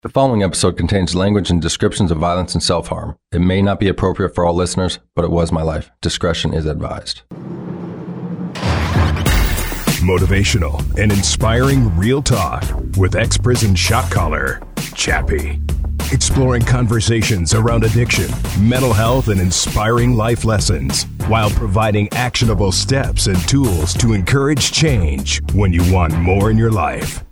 The following episode contains language and descriptions of violence and self-harm. It may not be appropriate for all listeners, but it was my life. Discretion is advised. Motivational and inspiring real talk with ex-prison shot caller, Chappie. Exploring conversations around addiction, mental health, and inspiring life lessons while providing actionable steps and tools to encourage change when you want more in your life.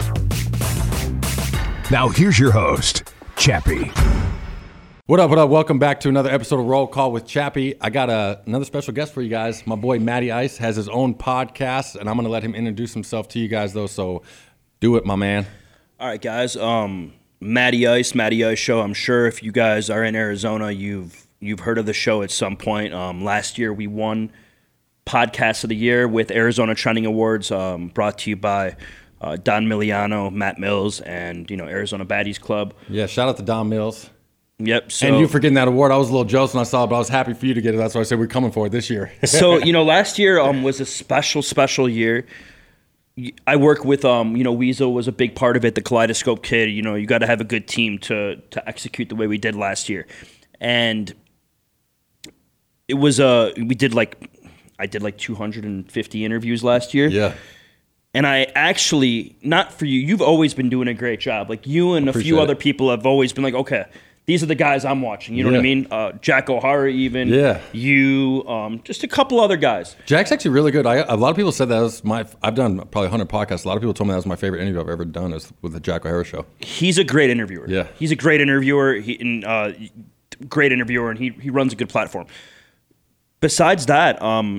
Now here's your host, Chappie. What up, what up? Welcome back to another episode of Roll Call with Chappie. I got another special guest for you guys. My boy Matty Ice has his own podcast, and I'm going to let him introduce himself to you guys, though, so do it, my man. All right, guys. Matty Ice Show. I'm sure if you guys are in Arizona, you've heard of the show at some point. Last year, we won Podcast of the Year with Arizona Trending Awards, brought to you by Don Miliano, Matt Mills, and Arizona Baddies Club. Yeah, shout out to Don Mills. Yep. So, and you for getting that award. I was a little jealous when I saw it, but I was happy for you to get it. That's why I said we're coming for it this year. So, last year was a special year. I work with, Weasel was a big part of it, the Kaleidoscope Kid. You got to have a good team to execute the way we did last year. And it was, I did like 250 interviews last year. Yeah. And I actually, not for you, you've always been doing a great job. Like you and a few other people have always been like, okay, these are the guys I'm watching. You know what I mean? Jack O'Hara even. Yeah. You, just a couple other guys. Jack's actually really good. A lot of people said that was I've done probably 100 podcasts. A lot of people told me that was my favorite interview I've ever done is with the Jack O'Hara show. He's a great interviewer. Yeah. He's a great interviewer. Great interviewer, and he runs a good platform. Besides that,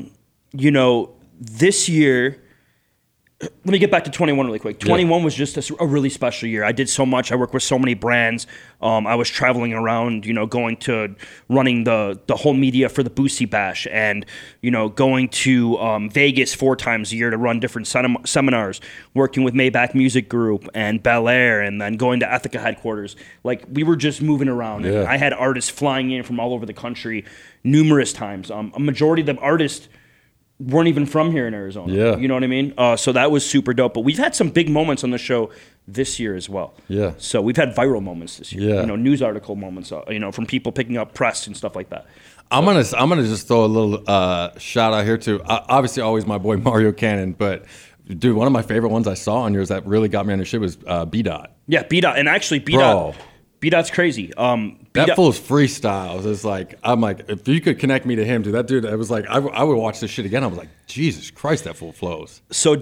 this year, let me get back to 21 really quick. 21 was just a really special year. I did so much. I worked with so many brands. I was traveling around, going to running the whole media for the Boosie Bash and, going to Vegas 4 times a year to run different seminars, working with Maybach Music Group and Bel Air, and then going to Ethica headquarters. Like, we were just moving around. Yeah. And I had artists flying in from all over the country numerous times. A majority of the artists weren't even from here in Arizona. Yeah. You know what I mean? So that was super dope. But we've had some big moments on the show this year as well. Yeah. So we've had viral moments this year. Yeah. News article moments, from people picking up press and stuff like that. I'm gonna just throw a little shout out here to obviously always my boy Mario Cannon, but dude, one of my favorite ones I saw on yours that really got me on your shit was B-Dot. Yeah, B-Dot. And actually B-Dot's crazy. That fool's freestyles is like, I'm like, if you could connect me to him, dude, that dude, it was like, I would watch this shit again. I was like, Jesus Christ, that fool flows. So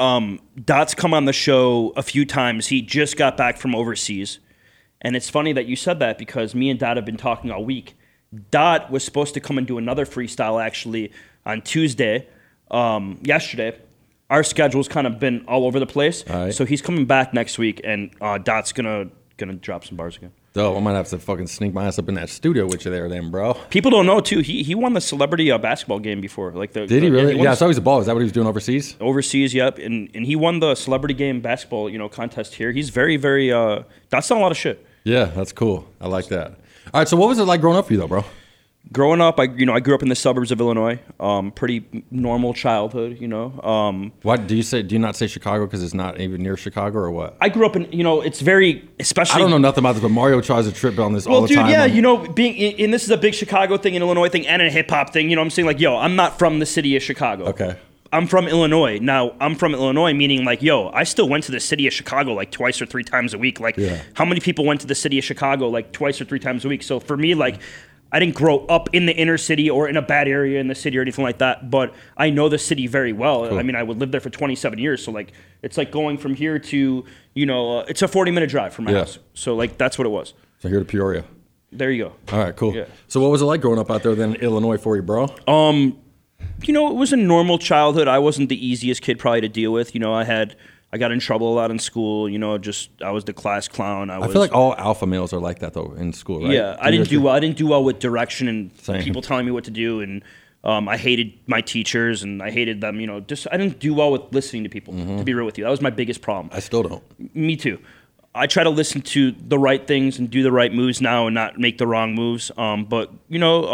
Dot's come on the show a few times. He just got back from overseas. And it's funny that you said that because me and Dot have been talking all week. Dot was supposed to come and do another freestyle actually on Tuesday, yesterday. Our schedule's kind of been all over the place. Right. So he's coming back next week and Dot's gonna drop some bars again. So I might have to fucking sneak my ass up in that studio with you there, then, bro. People don't know too. He won the celebrity basketball game before. Did he really? Yeah, I saw he was a ball. Is that what he was doing overseas? Overseas, yep. And he won the celebrity game basketball contest here. He's very very. That's not a lot of shit. Yeah, that's cool. I like that. All right, so what was it like growing up for you though, bro? Growing up, I grew up in the suburbs of Illinois. Pretty normal childhood, What do you not say Chicago because it's not even near Chicago or what? I grew up in, it's very, especially. I don't know nothing about this, but Mario tries to trip on this all the time. Well, dude, yeah, being, and this is a big Chicago thing, an Illinois thing, and a hip hop thing. I'm saying I'm not from the city of Chicago. Okay. I'm from Illinois. Now, I'm from Illinois, meaning I still went to the city of Chicago like twice or 3 times a week. How many people went to the city of Chicago like twice or 3 times a week? So for me, I didn't grow up in the inner city or in a bad area in the city or anything like that, but I know the city very well. Cool. I mean, I would live there for 27 years. So it's like going from here to, it's a 40-minute drive from my house. So that's what it was. So here to Peoria. There you go. All right, cool. Yeah. So what was it like growing up out there then in Illinois for you, bro? It was a normal childhood. I wasn't the easiest kid probably to deal with. I got in trouble a lot in school. I was the class clown. I feel like all alpha males are like that though in school, right? Yeah, I didn't do well. I didn't do well with direction and people telling me what to do, and I hated my teachers and I hated them. I didn't do well with listening to people. To be real with you, that was my biggest problem. I still don't. Me too. I try to listen to the right things and do the right moves now and not make the wrong moves.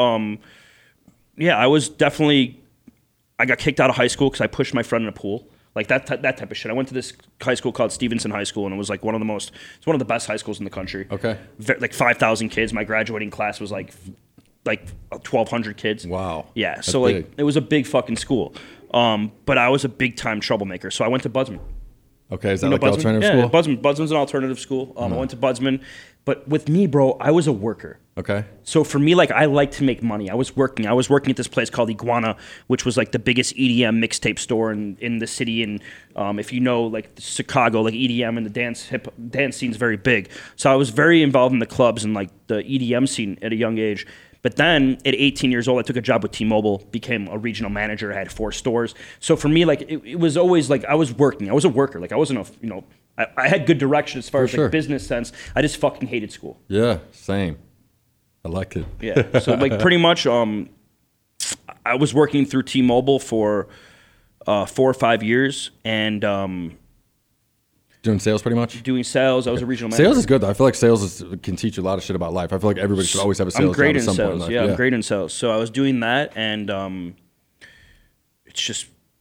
I was definitely. I got kicked out of high school because I pushed my friend in a pool. like that type of shit. I went to this high school called Stevenson High School, and it was like one of the best high schools in the country. Okay. Like 5,000 kids. My graduating class was like 1,200 kids. Wow. Yeah. That's So like big. it was a big fucking school. But I was a big time troublemaker. So I went to Budsman. Okay, is that You know like the Budsman? alternative Yeah, school? Budsman's an alternative school. I went to Budsman. But with me, bro, I was a worker. Okay. So for me, like, I like to make money. I was working at this place called Iguana, which was like the biggest EDM mixtape store in the city. And if you know, like, Chicago, like EDM and the dance scene's very big. So I was very involved in the clubs and like the EDM scene at a young age. But then at 18 years old, I took a job with T-Mobile, became a regional manager. I had 4 stores. So for me, like, it was always like I was working. I was a worker. Like, I wasn't I had good direction as far as sure. like business sense. I just fucking hated school. Yeah, same. I liked it. Yeah. So like pretty much, I was working through T-Mobile for 4 or 5 years and Doing sales pretty much? doing sales. I was a regional manager. Sales is good though. I feel like sales can teach you a lot of shit about life. I feel like everybody should always have a sales I'm great job in at some sales. point in life. Yeah, I'm great in sales. So I was doing that, and it's just,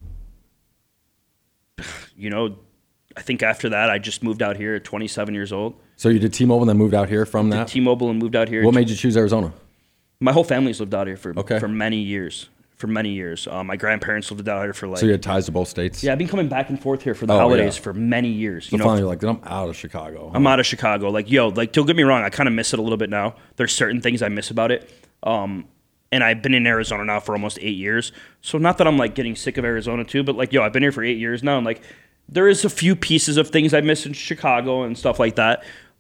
I think after that, I just moved out here at 27 years old. So you did T-Mobile and then moved out here from that? T-Mobile and moved out here. What made you choose Arizona? My whole family's lived out here for Okay. many years. My grandparents lived out here for like. So you had ties to both states? Yeah, I've been coming back and forth here for the Oh, holidays yeah. for many years. So finally you're like, I'm out of Chicago. I'm out of Chicago. Like, don't get me wrong, I kind of miss it a little bit now. There's certain things I miss about it. And I've been in Arizona now for almost 8 years. So not that I'm like getting sick of Arizona too, but like, I've been here for 8 years now, and like there is a few pieces of things I miss in Chicago and stuff like that.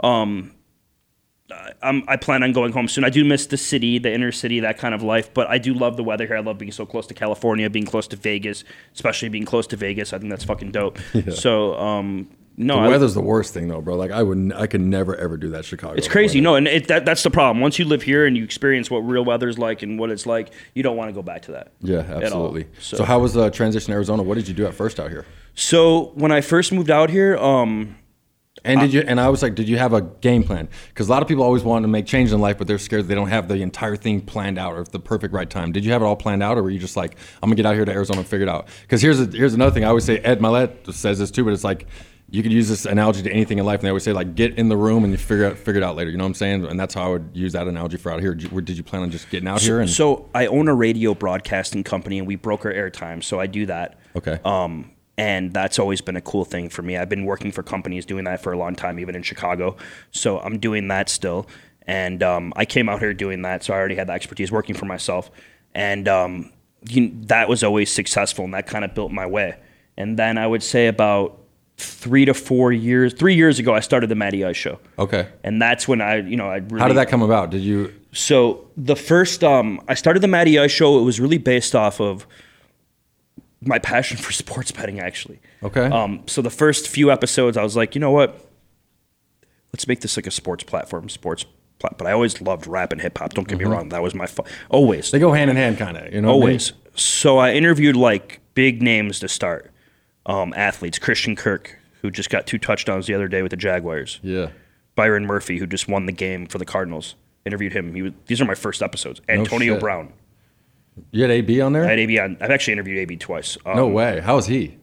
I plan on going home soon. I do miss the city, the inner city, that kind of life, but I do love the weather here. I love being so close to California, being close to Vegas, especially being close to Vegas. I think that's fucking dope. Yeah. So, no, The weather's the worst thing though, bro. Like I could never ever do that Chicago. it's crazy. weather. No, and that's the problem. Once you live here and you experience what real weather's like and what it's like, you don't want to go back to that. Yeah, at all. absolutely. So how was the transition to Arizona? What did you do at first out here? So when I first moved out here, And I was like, did you have a game plan? Because a lot of people always want to make change in life, but they're scared they don't have the entire thing planned out or the perfect right time. Did you have it all planned out, or were you just like, I'm gonna get out here to Arizona and figure it out? Because here's another thing. I always say, Ed Milet says this too, but it's like you could use this analogy to anything in life, and they always say like, get in the room and you figure it out later. You know what I'm saying? And that's how I would use that analogy for out here. Did you plan on just getting out here? And so I own a radio broadcasting company, and we broker airtime. So I do that. okay. And that's always been a cool thing for me. I've been working for companies doing that for a long time, even in Chicago. So I'm doing that still. And I came out here doing that, so I already had the expertise working for myself. And that was always successful, and that kind of built my way. And then I would say about 3 years ago, I started the Matty Ice Show. Okay. And that's when I really... How did that come about? Did you? So the first, I started the Matty Ice Show. It was really based off of my passion for sports betting, actually. Okay. So the first few episodes, I was like, you know what? Let's make this like a sports platform, But I always loved rap and hip hop. Don't get me wrong. That was my always. They go hand in hand, kind of. You know. Always. So I interviewed like big names to start. Athletes. Christian Kirk, who just got 2 touchdowns the other day with the Jaguars. Yeah. Byron Murphy, who just won the game for the Cardinals. Interviewed him. These are my first episodes. Antonio shit. Brown. You had AB on there? I had AB on. I've actually interviewed AB twice. No way. How is he?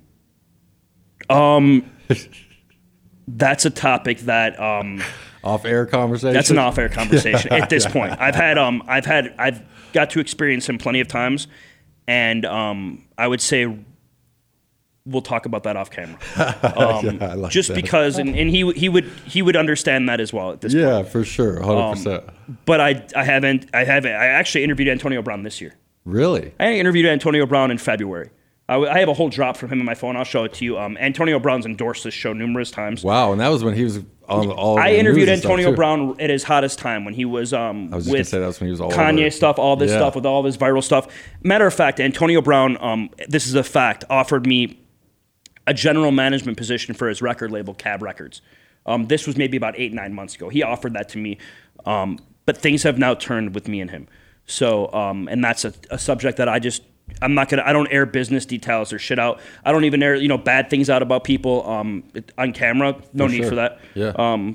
That's a topic that Off-air conversation. that's an off-air conversation at this point. I've got to experience him plenty of times, and I would say we'll talk about that off camera. I like just that. because, and he would understand that as well at this point. Yeah, for sure, 100%. But I actually interviewed Antonio Brown this year. Really? I interviewed Antonio Brown in February. I have a whole drop from him in my phone. I'll show it to you. Antonio Brown's endorsed this show numerous times. Wow, and that was when he was on all. I the interviewed news and stuff, Antonio too. Brown at his hottest time when he was I was just gonna with say that's when he was all Kanye over. stuff, all this Yeah. stuff with all of his viral stuff. Matter of fact, Antonio Brown, this is a fact, offered me a general management position for his record label, Cab Records. This was maybe about 8-9 months ago. He offered that to me, but things have now turned with me and him. So, and that's a subject that I don't air business details or shit out. I don't even air, bad things out about people on camera. No need sure. for that. Yeah.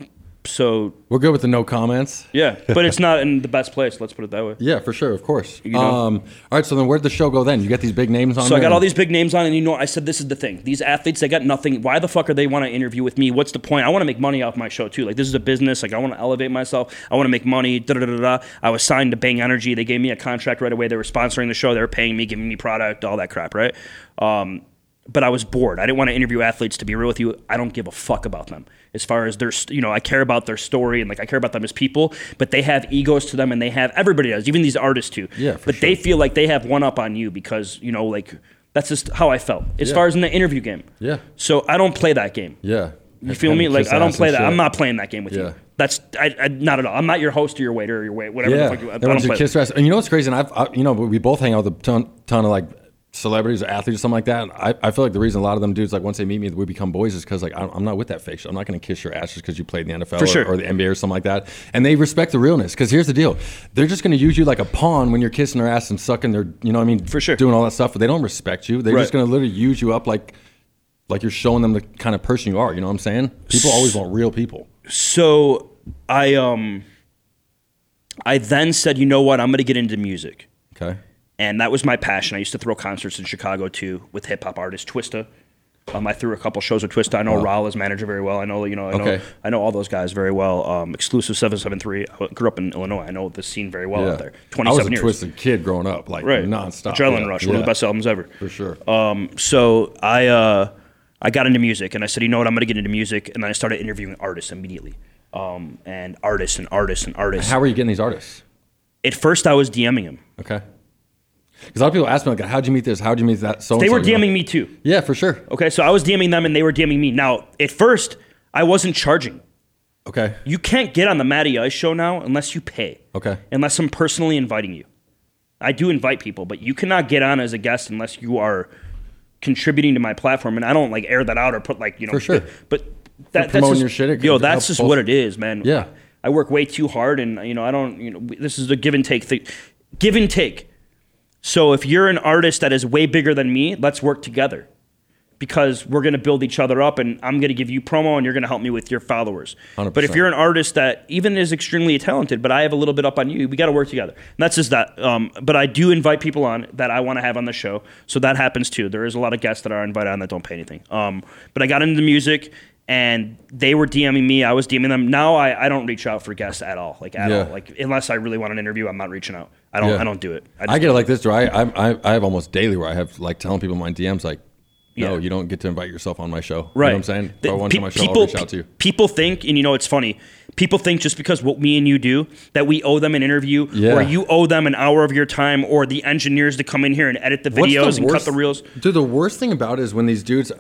So We're good with the no comments. yeah, but it's not in the best place. Let's put it that way. Yeah, for sure, of course. know? All right, so then where'd the show go then? You got these big names on So I there got all and- these big names on, and I said, this is the thing. These athletes, they got nothing. Why the fuck are they want to interview with me? What's the point? I want to make money off my show too. Like, this is a business. Like, I want to elevate myself. I want to make money. Da da da da. I was signed to Bang Energy. They gave me a contract right away. They were sponsoring the show. They were paying me, giving me product, all that crap, right? But I was bored. I didn't want to interview athletes. To be real with you, I don't give a fuck about them. As far as their, I care about their story and like I care about them as people. But they have egos to them, and everybody does, even these artists too. Yeah, for but sure. they feel like they have one up on you because like that's just how I felt as far as in the interview game. Yeah. So I don't play that game. Yeah. You feel me? Like I don't play that. I'm not playing that game with Yeah. you. That's I not at all. I'm not your host or your waiter or your wait whatever Yeah. the fuck you. I They don't want to play kiss ass. And you know what's crazy? And we both hang out with a ton of like celebrities or athletes or something like that. And I feel like the reason a lot of them dudes, like once they meet me, we become boys is because like I'm not with that fake shit. I'm not going to kiss your ass just because you played in the NFL For sure. or the NBA or something like that. And they respect the realness because here's the deal. They're just going to use you like a pawn when you're kissing their ass and sucking their, For sure. doing all that stuff. But they don't respect you. They're Right. just going to literally use you up like you're showing them the kind of person you are. You know what I'm saying? People always want real people. So I then said, you know what? I'm going to get into music. Okay. And that was my passion. I used to throw concerts in Chicago too with hip hop artist Twista. I threw a couple shows with Twista. I know Raul, his manager, very well. I know, Okay. I know all those guys very well. Exclusive 773. I grew up in Illinois. I know the scene very well out there. 27 I was a years. Twisted kid growing up, like Right. nonstop. Adrenaline Yeah. Rush, one of the best albums ever. For sure. So I got into music, and I said, you know what, I'm going to get into music, and then I started interviewing artists immediately, and artists. How are you getting these artists? At first, I was DMing them. Okay. Because a lot of people ask me, like, how'd you meet this? How'd you meet that? So They were DMing me too. Yeah, for sure. Okay, so I was DMing them, and they were DMing me. Now, at first, I wasn't charging. Okay. You can't get on the Matty Ice show now unless you pay. Okay. Unless I'm personally inviting you. I do invite people, but you cannot get on as a guest unless you are contributing to my platform, and I don't like air that out or put like For sure. But that's promoting just, your shit, it that's helps just both. what it is, man. Yeah. I work way too hard, and I don't. This is a give and take thing. Give and take. So if you're an artist that is way bigger than me, let's work together. Because we're going to build each other up, and I'm going to give you promo, and you're going to help me with your followers. 100%. But if you're an artist that even is extremely talented, but I have a little bit up on you, we got to work together. And that's just that. But I do invite people on that I want to have on the show, so that happens too. There is a lot of guests that are invited on that don't pay anything. But I got into the music, and they were DMing me. I was DMing them. Now I don't reach out for guests at all, like at Yeah. all. Like unless I really want an interview, I'm not reaching out. I Yeah. don't do it. I get it like this, Drew. I have almost daily where I have like telling people in my DMs, like, no, Yeah. you don't get to invite yourself on my show. Right. You know what I'm saying? If I want you on my show, I'll people, reach out to you. people think, and it's funny, people think just because what me and you do, that we owe them an interview, Yeah. or you owe them an hour of your time, or the engineers to come in here and edit the What's videos and cut worst- the reels. Dude, the worst thing about it is when these dudes,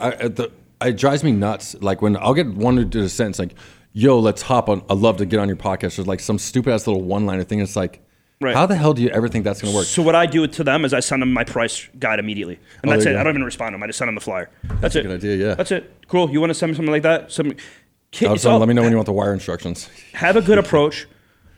it drives me nuts. Like when I'll get one who did a sentence like, yo, let's hop on. I'd love to get on your podcast. There's like some stupid ass little one-liner thing. It's like, Right. how the hell do you ever think that's going to work? So what I do to them is I send them my price guide immediately. And that's there it. you I go. don't even respond to them. I just send them the flyer. That's a it. good idea, yeah. That's it. Cool. You want to send me something like that? Let me know when you want the wire instructions. Have a good approach.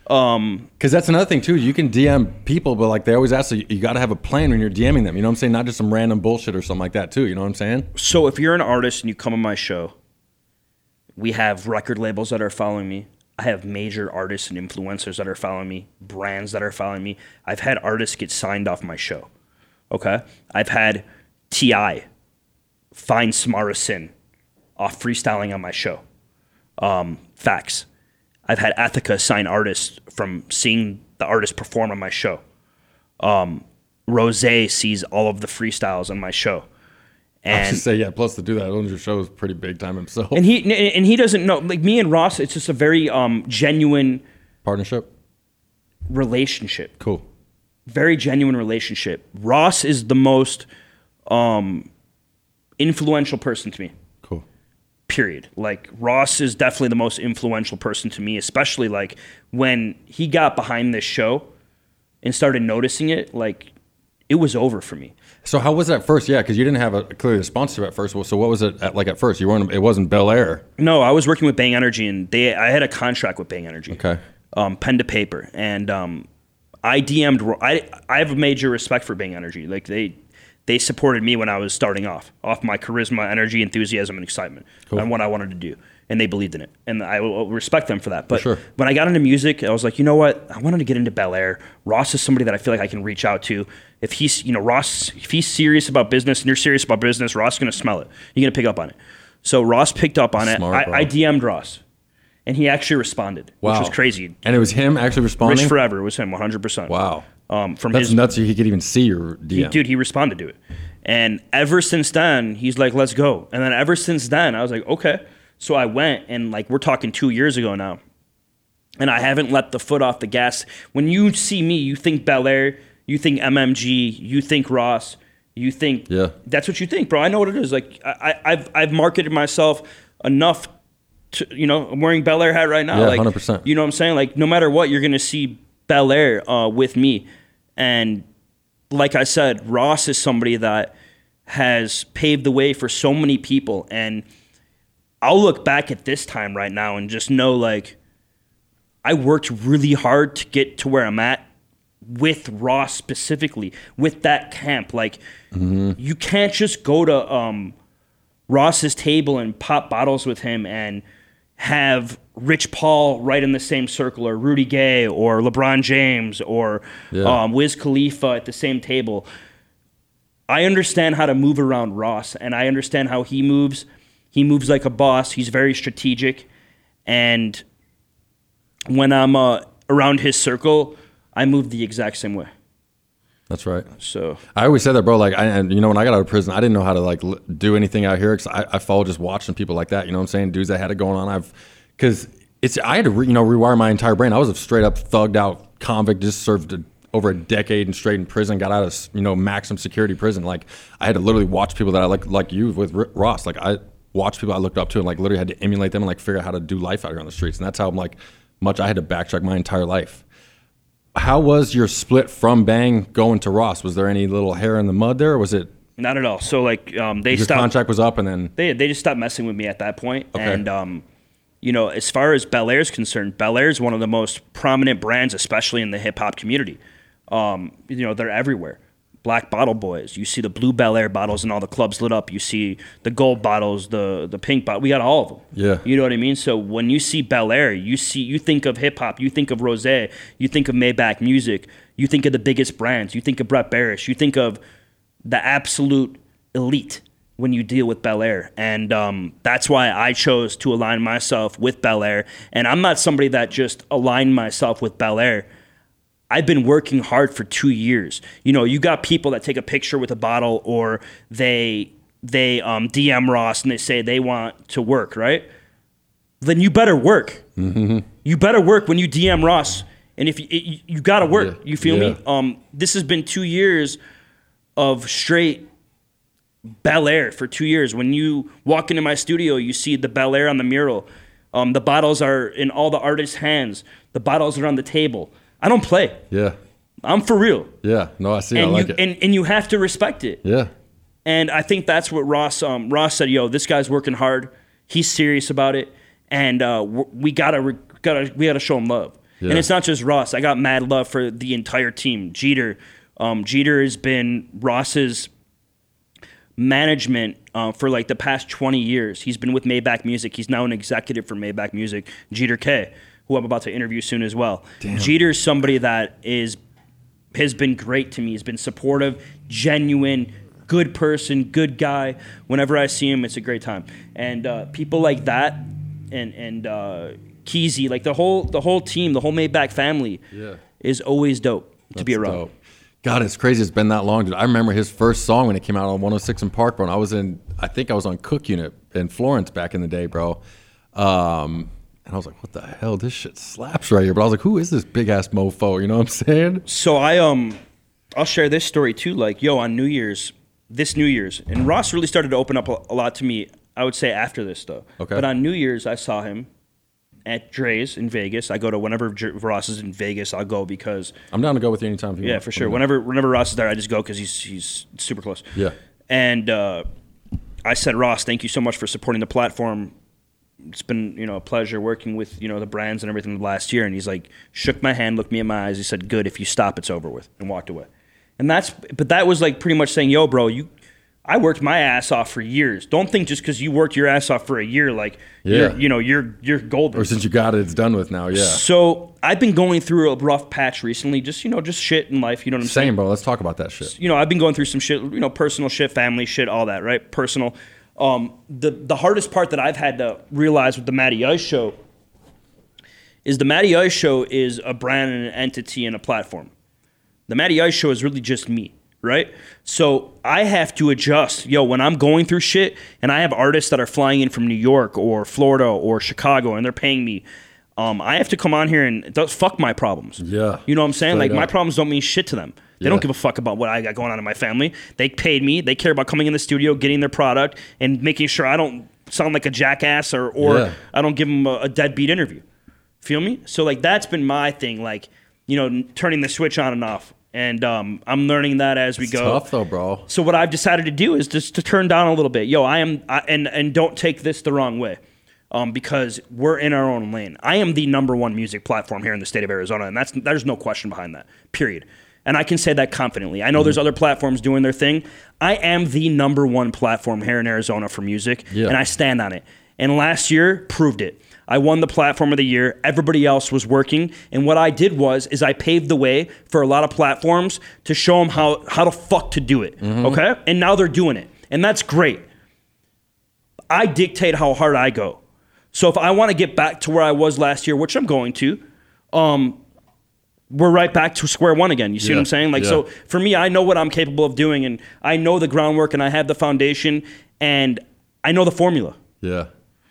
Because that's another thing too. You can DM people, but like they always ask, you got to have a plan when you're DMing them. You know what I'm saying? Not just some random bullshit or something like that too. You know what I'm saying? So if you're an artist and you come on my show, we have record labels that are following me. I have major artists and influencers that are following me, brands that are following me. I've had artists get signed off my show. Okay? I've had T.I. find Samara Sin off freestyling on my show. Facts. I've had Ethica sign artists from seeing the artist perform on my show. Rose sees all of the freestyles on my show. I And just say, yeah. Plus, to do that, owns your show is pretty big time himself. And he doesn't know, like me and Ross, it's just a very genuine Partnership, relationship. cool. Very genuine relationship. Ross is the most influential person to me. Cool. Period. Like Ross is definitely the most influential person to me, especially like when he got behind this show and started noticing it, like it was over for me. So how was that first? Yeah, because you didn't have clearly a sponsor at first. So what was it like at first? You weren't. It wasn't Bel Air. No, I was working with Bang Energy, and I had a contract with Bang Energy. Okay. Pen to paper, and I DM'd. I have a major respect for Bang Energy. Like they supported me when I was starting off my charisma, energy, enthusiasm, and excitement Cool. on what I wanted to do. and they believed in it, and I will respect them for that. But sure. when I got into music, I was like, you know what? I wanted to get into Belaire. Ross is somebody that I feel like I can reach out to. If he's, Ross, if he's serious about business and you're serious about business, Ross is going to smell it. You're going to pick up on it. So Ross picked up on Smart, it. I DM'd Ross, and he actually responded, which Wow. was crazy. And it was him actually responding? Rich Forever, it was him, 100%. Wow. From That's his nuts. He could even see your DM. he responded to it. And ever since then, he's like, let's go. And then ever since then, I was like, okay. So I went, and like, we're talking 2 years ago now. And I haven't let the foot off the gas. When you see me, you think Belaire, you think MMG, you think Ross, you think that's what you think, bro. I know what it is. Like, I've marketed myself enough to, I'm wearing Belaire hat right now. Yeah, like, 100%. You know what I'm saying? Like, no matter what, you're going to see Belaire with me. And like I said, Ross is somebody that has paved the way for so many people. And I'll look back at this time right now and just know, like, I worked really hard to get to where I'm at with Ross specifically, with that camp. Like, you can't just go to Ross's table and pop bottles with him and have Rich Paul right in the same circle, or Rudy Gay, or LeBron James, or Wiz Khalifa at the same table. I understand how to move around Ross, and I understand how he moves. He moves like a boss. He's very strategic. And when I'm around his circle, I move the exact same way. That's right. So I always said that, bro. Like, when I got out of prison, I didn't know how to like do anything out here because I followed just watching people like that. You know what I'm saying? Dudes that had it going on. I had to rewire my entire brain. I was a straight up thugged out convict, just served over a decade and straight in prison. Got out of maximum security prison. Like, I had to literally watch people that I like you with Ross. Like, I watched people I looked up to and like literally had to emulate them and like figure out how to do life out here on the streets. And that's how much I had to backtrack my entire life. How was your split from Bang going to Ross? Was there any little hair in the mud there, or was it? Not at all. So like they your stopped. Contract was up, and then they just stopped messing with me at that point. Okay. And as far as Belaire is concerned, Belaire is one of the most prominent brands, especially in the hip hop community. They're everywhere. Black Bottle Boys. You see the blue Belaire bottles in all the clubs lit up. You see the gold bottles, the pink bottle. We got all of them. Yeah. You know what I mean? So when you see Belaire, you think of hip hop, you think of Rosé, you think of Maybach Music, you think of the biggest brands, you think of Brett Barish, you think of the absolute elite when you deal with Belaire. And that's why I chose to align myself with Belaire. And I'm not somebody that just aligned myself with Belaire. I've been working hard for 2 years. You got people that take a picture with a bottle, or they DM Ross and they say they want to work, right? Then you better work. Mm-hmm. You better work when you DM Ross. And if you got to work, you feel me? This has been 2 years of straight Belaire for 2 years. When you walk into my studio, you see the Belaire on the mural. The bottles are in all the artists' hands. The bottles are on the table. I don't play. Yeah. I'm for real. Yeah. No, I see. And I like it. And you have to respect it. Yeah. And I think that's what Ross said. Yo, this guy's working hard. He's serious about it, and we gotta show him love. Yeah. And it's not just Ross. I got mad love for the entire team. Jeter has been Ross's management for like the past 20 years. He's been with Maybach Music. He's now an executive for Maybach Music. Jeter K, who I'm about to interview soon as well. Damn. Jeter's somebody that has been great to me. He's been supportive, genuine, good person, good guy. Whenever I see him, it's a great time. And people like that, and Keezy, like the whole team, the whole Maybach family, is always dope to be around. Dope. God, it's crazy. It's been that long, dude. I remember his first song when it came out on 106 in Park, bro. And I think I was on Cook Unit in Florence back in the day, bro. And I was like, what the hell? This shit slaps right here. But I was like, who is this big ass mofo? You know what I'm saying? So I'll share this story too. Like, on this New Year's, and Ross really started to open up a lot to me, I would say, after this though. Okay. But on New Year's, I saw him at Dre's in Vegas. I go to whenever Ross is in Vegas, I'll go because I'm down to go with you anytime. If you want. For sure. Whenever Ross is there, I just go because he's super close. Yeah. And I said, Ross, thank you so much for supporting the platform. It's been, a pleasure working with, the brands and everything last year. And he's like, shook my hand, looked me in my eyes. He said, good, if you stop, it's over with, and walked away. And that was like pretty much saying, yo, bro, I worked my ass off for years. Don't think just because you worked your ass off for a year, like Yeah. you're golden. Or since you got it, it's done with now. Yeah. So I've been going through a rough patch recently, just shit in life. You know what I'm saying? Same, bro. Let's talk about that shit. I've been going through some shit, personal shit, family shit, all that, right? Personal. The hardest part that I've had to realize with the Matty Ice Show is the Matty Ice Show is a brand and an entity and a platform. The Matty Ice Show is really just me, right? So I have to adjust. When I'm going through shit and I have artists that are flying in from New York or Florida or Chicago and they're paying me, I have to come on here and fuck my problems. Yeah. You know what I'm saying? Straight Like, my up. problems don't mean shit to them. They don't give a fuck about what I got going on in my family. They paid me. They care about coming in the studio, getting their product, and making sure I don't sound like a jackass or Yeah. I don't give them a deadbeat interview. Feel me? So, like, that's been my thing, like, turning the switch on and off. And I'm learning that as we go. Tough though, bro. So what I've decided to do is just to turn down a little bit. And don't take this the wrong way. Because we're in our own lane. I am the number one music platform here in the state of Arizona, and there's no question behind that, period. And I can say that confidently. I know there's other platforms doing their thing. I am the number one platform here in Arizona for music, and I stand on it. And last year proved it. I won the platform of the year. Everybody else was working. And what I did is I paved the way for a lot of platforms to show them how the fuck to do it, okay? And now they're doing it, and that's great. I dictate how hard I go. So if I want to get back to where I was last year, which I'm going to, we're right back to square one again. You see what I'm saying? Like, so for me, I know what I'm capable of doing, and I know the groundwork, and I have the foundation, and I know the formula. Yeah.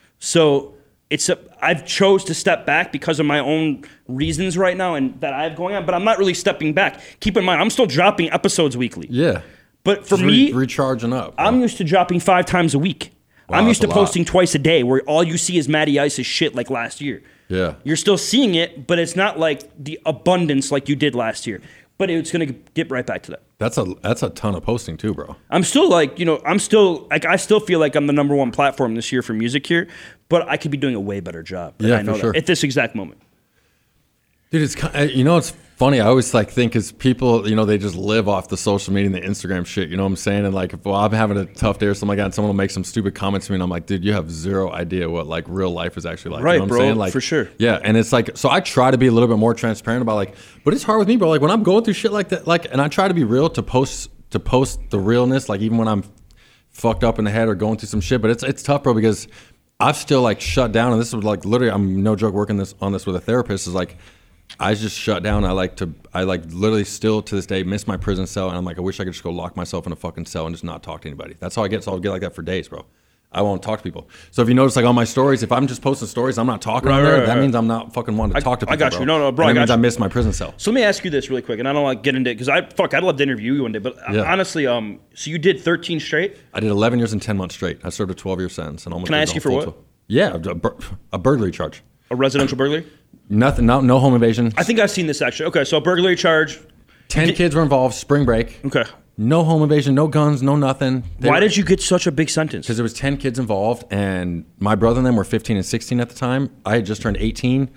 So I've chose to step back because of my own reasons right now and that I have going on, but I'm not really stepping back. Keep in mind, I'm still dropping episodes weekly. Yeah. But for Just me, recharging up. Bro. I'm used to dropping 5 times a week. Wow, I'm used to that's a lot. posting twice a day where all you see is Matty Ice's shit like last year. Yeah. You're still seeing it, but it's not like the abundance like you did last year. But it's going to get right back to that. That's a ton of posting too, bro. I'm still like, I still feel like I'm the number one platform this year for music here, but I could be doing a way better job. And Yeah, I know for sure. that at this exact moment. Dude, it's funny. I always think is people, they just live off the social media and the Instagram shit. You know what I'm saying? And like, if I'm having a tough day or something like that, and someone will make some stupid comments to me, and I'm like, dude, you have zero idea what like real life is actually like. Right, you know what bro, I'm saying? Like, for sure. Yeah, and it's like, so I try to be a little bit more transparent about like, but it's hard with me, bro. Like when I'm going through shit like that, like, and I try to be real to post the realness, like even when I'm fucked up in the head or going through some shit. But it's tough, bro, because I've still like shut down, and this is like literally, I'm no joke working on this with a therapist. Is like, I just shut down. I literally still to this day miss my prison cell, and I'm like, I wish I could just go lock myself in a fucking cell and just not talk to anybody. That's how I get. So I'll get like that for days, bro. I won't talk to people. So if you notice, like on my stories, if I'm just posting stories, I'm not talking on there. That means I'm not fucking wanting to talk to people. I got you. Bro. No, bro. And I that got means you. I miss my prison cell. So let me ask you this really quick, and I don't want to get into it because I'd love to interview you one day. But honestly, so you did 13 straight? I did 11 years and 10 months straight. I served a 12-year sentence and almost. Can I did ask the you for whole what? full Yeah, a burglary charge. A residential burglary? Nothing. No home invasion. I think I've seen this actually. Okay, so a burglary charge. 10 kids were involved. Spring break. Okay. No home invasion. No guns. No nothing. Why did you get such a big sentence? Because there was 10 kids involved, and my brother and them were 15 and 16 at the time. I had just turned 18,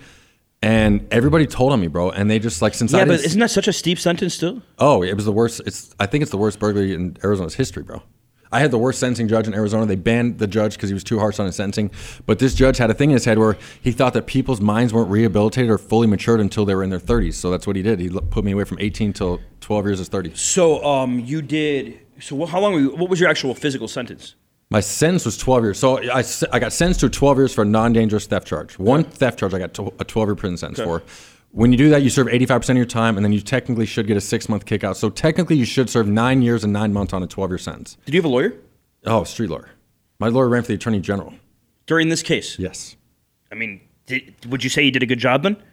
and everybody told on me, bro. And they just like since Yeah, but isn't that such a steep sentence still? Oh, it was the worst. I think it's the worst burglary in Arizona's history, bro. I had the worst sentencing judge in Arizona. They banned the judge because he was too harsh on his sentencing. But this judge had a thing in his head where he thought that people's minds weren't rehabilitated or fully matured until they were in their 30s. So that's what he did. He put me away from 18 till 12 years is 30. So you did. So how long? What was your actual physical sentence? My sentence was 12 years. So I got sentenced to 12 years for a non-dangerous theft charge. One theft charge I got a 12-year prison sentence for. When you do that, you serve 85% of your time, and then you technically should get a 6-month kick out. So technically, you should serve 9 years and 9 months on a 12-year sentence. Did you have a lawyer? Oh, street lawyer. My lawyer ran for the attorney general. During this case? Yes. I mean, would you say you did a good job then?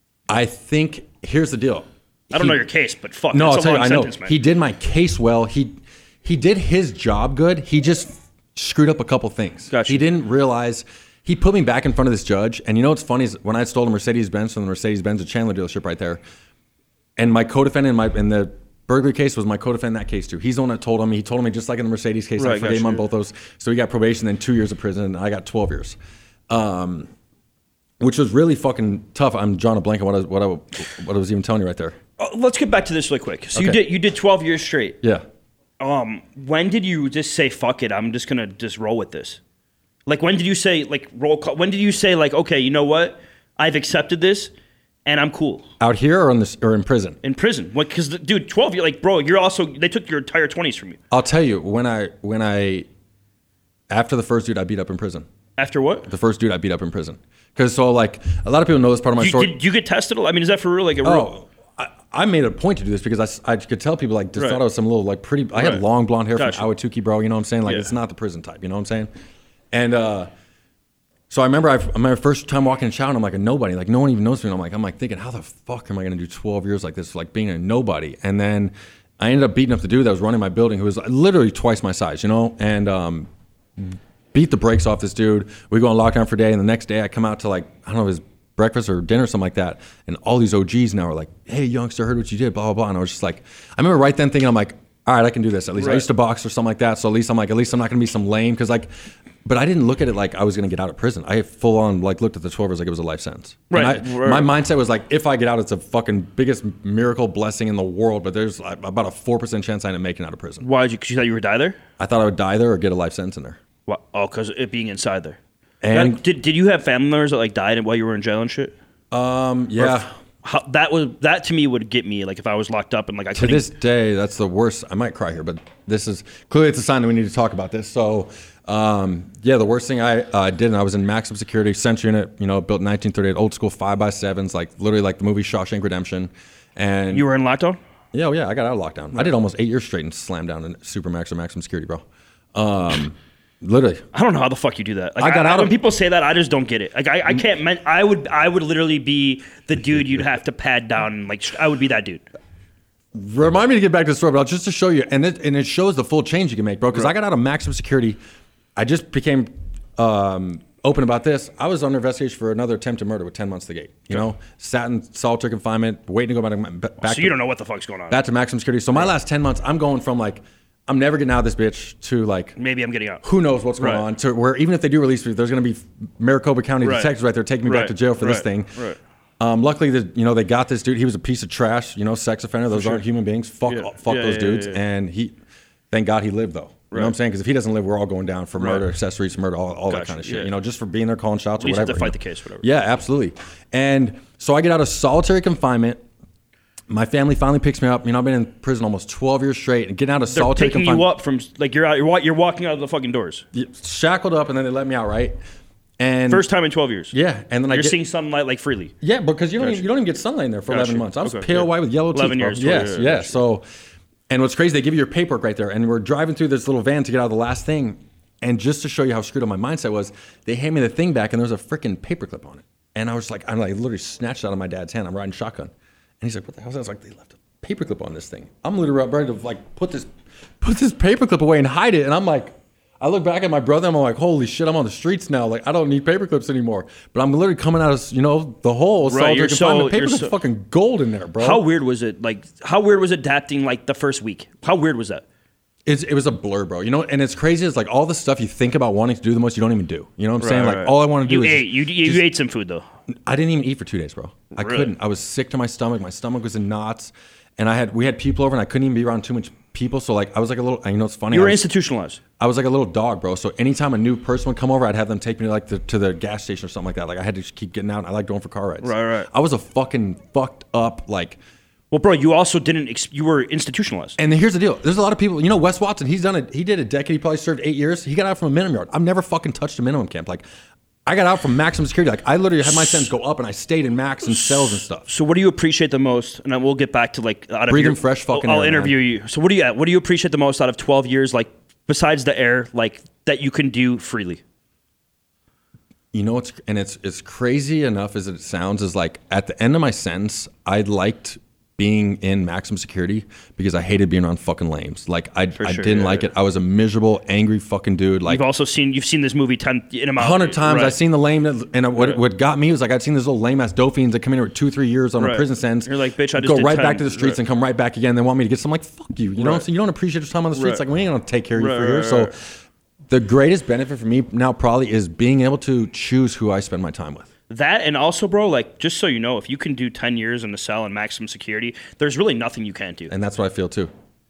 I think, here's the deal. I don't know your case, but fuck, No, I'll that's a tell you, long I know. sentence, man. He did my case well. He did his job good. He just screwed up a couple things. Gotcha. He didn't realize. He put me back in front of this judge, and you know what's funny is when I stole a Mercedes-Benz from the Mercedes-Benz at Chandler dealership right there, and my co-defendant in the burglary case was my co-defendant in that case too. He's the one that told him. He told me just like in the Mercedes case, I forgave him on both those. So he got probation, then 2 years of prison, and I got 12 years, which was really fucking tough. I'm drawing a blank on what I was even telling you right there. Let's get back to this really quick. So Okay. you did 12 years straight. Yeah. When did you just say, fuck it, I'm just going to just roll with this? Like, when did you say, like, roll call? When did you say, like, okay, you know what? I've accepted this and I'm cool. Out here or in prison? In prison. Because, dude, 12 years, like, bro, they took your entire 20s from you. I'll tell you, when I after the first dude I beat up in prison. After what? The first dude I beat up in prison. Because, so, like, a lot of people know this part of my story. Did you get tested? I mean, is that for real? Like, a real... I made a point to do this because I could tell people, like, just thought I was some little, like, pretty... I had long blonde hair from Ahwatukee, bro. You know what I'm saying? Like, it's not the prison type. You know what I'm saying? And so I remember my first time walking in shower, and I'm like a nobody. Like, no one even knows me. And I'm like thinking, how the fuck am I going to do 12 years like this, like being a nobody? And then I ended up beating up the dude that was running my building, who was literally twice my size, you know? And beat the brakes off this dude. We go on lockdown for a day, and the next day I come out to, like, I don't know, his breakfast or dinner or something like that, and all these OGs now are like, hey, youngster, heard what you did, blah, blah, blah. And I was just like, I remember right then thinking, I'm like, all right, I can do this. At least I used to box or something like that, so at least I'm not going to be some lame, because, like, but I didn't look at it like I was going to get out of prison. I full on, like, looked at the 12 years like it was a life sentence. Right. My mindset was like, if I get out, it's a fucking biggest miracle blessing in the world, but there's about a 4% chance I end up making out of prison. Why? Because you thought you would die there? I thought I would die there or get a life sentence in there. What? Oh, because it being inside there. And did you have family members that, like, died while you were in jail and shit? Yeah. That to me would get me, like, if I was locked up and, like, I couldn't. To this day, that's the worst. I might cry here, but this is clearly, it's a sign that we need to talk about this. So, the worst thing I did, and I was in maximum security, Central Unit, you know, built in 1938, old school 5x7s, like literally like the movie Shawshank Redemption. And you were in lockdown? Yeah, I got out of lockdown. I did almost 8 years straight and slammed down in Supermax or maximum security, bro. Literally, I don't know how the fuck you do that. Like, I got out when people say that, I just don't get it. Like, I can't. I would literally be the dude you'd have to pad down. And, like, I would be that dude. Remind me to get back to the story, but just to show you, and it shows the full change you can make, bro. Because I got out of maximum security, I just became open about this. I was under investigation for another attempted murder with 10 months to the gate. You know, sat in solitary confinement, waiting to go back. So you don't know what the fuck's going on. Back to maximum security. So my last 10 months, I'm going from, like, I'm never getting out of this bitch to, like, maybe I'm getting out. Who knows what's going on? To where even if they do release me, there's going to be Maricopa County detectives right there taking me back to jail for this thing. Right. Luckily, they got this dude. He was a piece of trash, you know, sex offender. Those aren't human beings. Fuck those dudes. And thank God he lived, though. You know what I'm saying? Because if he doesn't live, we're all going down for murder, accessories, murder, all that kind of shit. You know, just for being there, calling shots or whatever. At least have to fight the case, whatever. Yeah, absolutely. And so I get out of solitary confinement. My family finally picks me up. You know, I've been in prison almost 12 years straight, and getting out of solitary confinement. They're taking you up from, like, you're walking out of the fucking doors. Shackled up, and then they let me out, right? And first time in 12 years. Yeah, and then you're seeing sunlight, like, freely. Yeah, because you don't even get sunlight in there for 11 months. I was pale white with yellow teeth. 11 years. Yes. So, and what's crazy, they give you your paperwork right there, and we're driving through this little van to get out of the last thing, and just to show you how screwed up my mindset was, they hand me the thing back, and there was a freaking paperclip on it, and I was like, I literally snatched it out of my dad's hand. I'm riding shotgun, and he's like, "What the hell is that?" I was like, "They left a paperclip on this thing." I'm literally ready to, like, put this paperclip away and hide it, and I'm like, I look back at my brother and I'm like, holy shit, I'm on the streets now. Like, I don't need paperclips anymore. But I'm literally coming out of, the hole. Right, Paperclip's fucking gold in there, bro. How weird was it? Like, how weird was adapting, like, the first week? How weird was that? It was a blur, bro. You know, and it's crazy. It's like all the stuff you think about wanting to do the most, you don't even do. You know what I'm saying? Like, all I want to do is... You ate some food, though. I didn't even eat for 2 days, bro. I couldn't. I was sick to my stomach. My stomach was in knots. And we had people over, and I couldn't even be around too much people. So, like, I was like a little... it's funny. You were institutionalized. I was like a little dog, bro. So anytime a new person would come over, I'd have them take me to the gas station or something like that. Like, I had to just keep getting out. I like going for car rides. Right. I was a fucking fucked up, like... Well, bro, you also you were institutionalized. And here's the deal. There's a lot of people... Wes Watson, he did a decade. He probably served 8 years. He got out from a minimum yard. I've never fucking touched a minimum camp. Like, I got out from maximum security. Like, I literally had my sentence go up, and I stayed in max and cells and stuff. So what do you appreciate the most? And then we'll get back to, like, out of breathing fresh fucking air. I'll interview you. So what do you appreciate the most out of 12 years, like, besides the air, like, that you can do freely? It's crazy enough as it sounds, is like at the end of my sentence, I liked being in maximum security because I hated being around fucking lames. Like, I didn't like it. I was a miserable, angry fucking dude. Like, you've seen this movie 100 times. Right. I've seen the lame, and what got me was, like, I'd seen these little lame ass dolphins that come in with 2-3 years on a prison sentence. You're like, bitch, I just go did right 10. back to the streets and come right back again. They want me to get some, like, fuck you. You know what I'm saying? You don't appreciate your time on the streets. Like, we ain't gonna take care of you for here. So the greatest benefit for me now probably is being able to choose who I spend my time with. That, and also, bro, like, just so you know, if you can do 10 years in the cell and maximum security, there's really nothing you can't do. And that's what I feel too.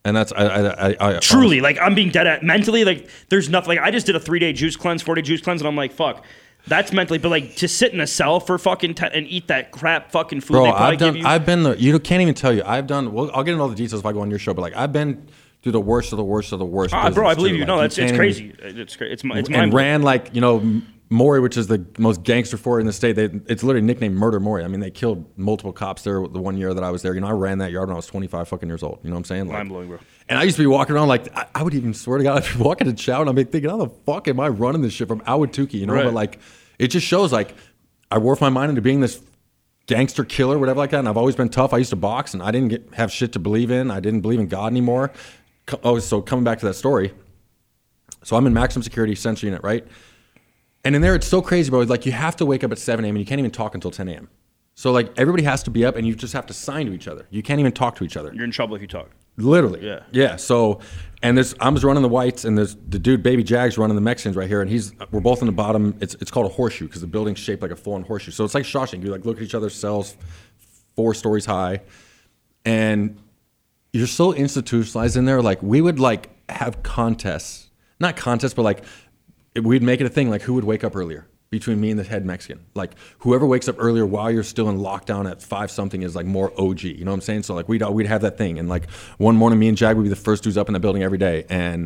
And that's I truly, like, I'm being dead at mentally. Like, there's nothing. Like, I just did a 3-day juice cleanse, 4-day juice cleanse, and I'm like, fuck. That's mentally, but like to sit in a cell for fucking and eat that crap fucking food. Bro, they probably give you. I've been you can't even tell you. I've done. Well, I'll get into all the details if I go on your show, but like I've been through the worst of the worst of the worst. Bro, I believe you. Like, No, it's crazy. It's and ran like Maury, which is the most gangster fort in the state. It's literally nicknamed Murder Maury. I mean, they killed multiple cops there the 1 year that I was there. I ran that yard when I was 25 fucking years old. You know what I'm saying? Like, mind blowing, bro. And I used to be walking around like I would even swear to God, I'd be walking in chow and I'd be thinking, how the fuck am I running this shit from Ahwatukee? You know, right. But like it just shows like I warped my mind into being this gangster killer, whatever like that. And I've always been tough. I used to box and I didn't have shit to believe in. I didn't believe in God anymore. Oh, so coming back to that story. So I'm in maximum security sensor unit, right? And in there, it's so crazy, bro. Like, you have to wake up at 7 a.m. and you can't even talk until 10 a.m. So, like, everybody has to be up and you just have to sign to each other. You can't even talk to each other. You're in trouble if you talk. Literally. Yeah. Yeah. So, and I was running the whites and there's the dude, Baby Jag's running the Mexicans right here. And we're both in the bottom. It's called a horseshoe because the building's shaped like a full-on horseshoe. So it's like Shawshank. You like look at each other's cells 4 stories high. And you're so institutionalized in there. Like, we would like have contests, not contests, but like, we'd make it a thing, like who would wake up earlier between me and the head Mexican. Like whoever wakes up earlier while you're still in lockdown at 5 something is like more OG. You know what I'm saying? So like we'd have that thing. And like one morning, me and Jag would be the first dudes up in the building every day. And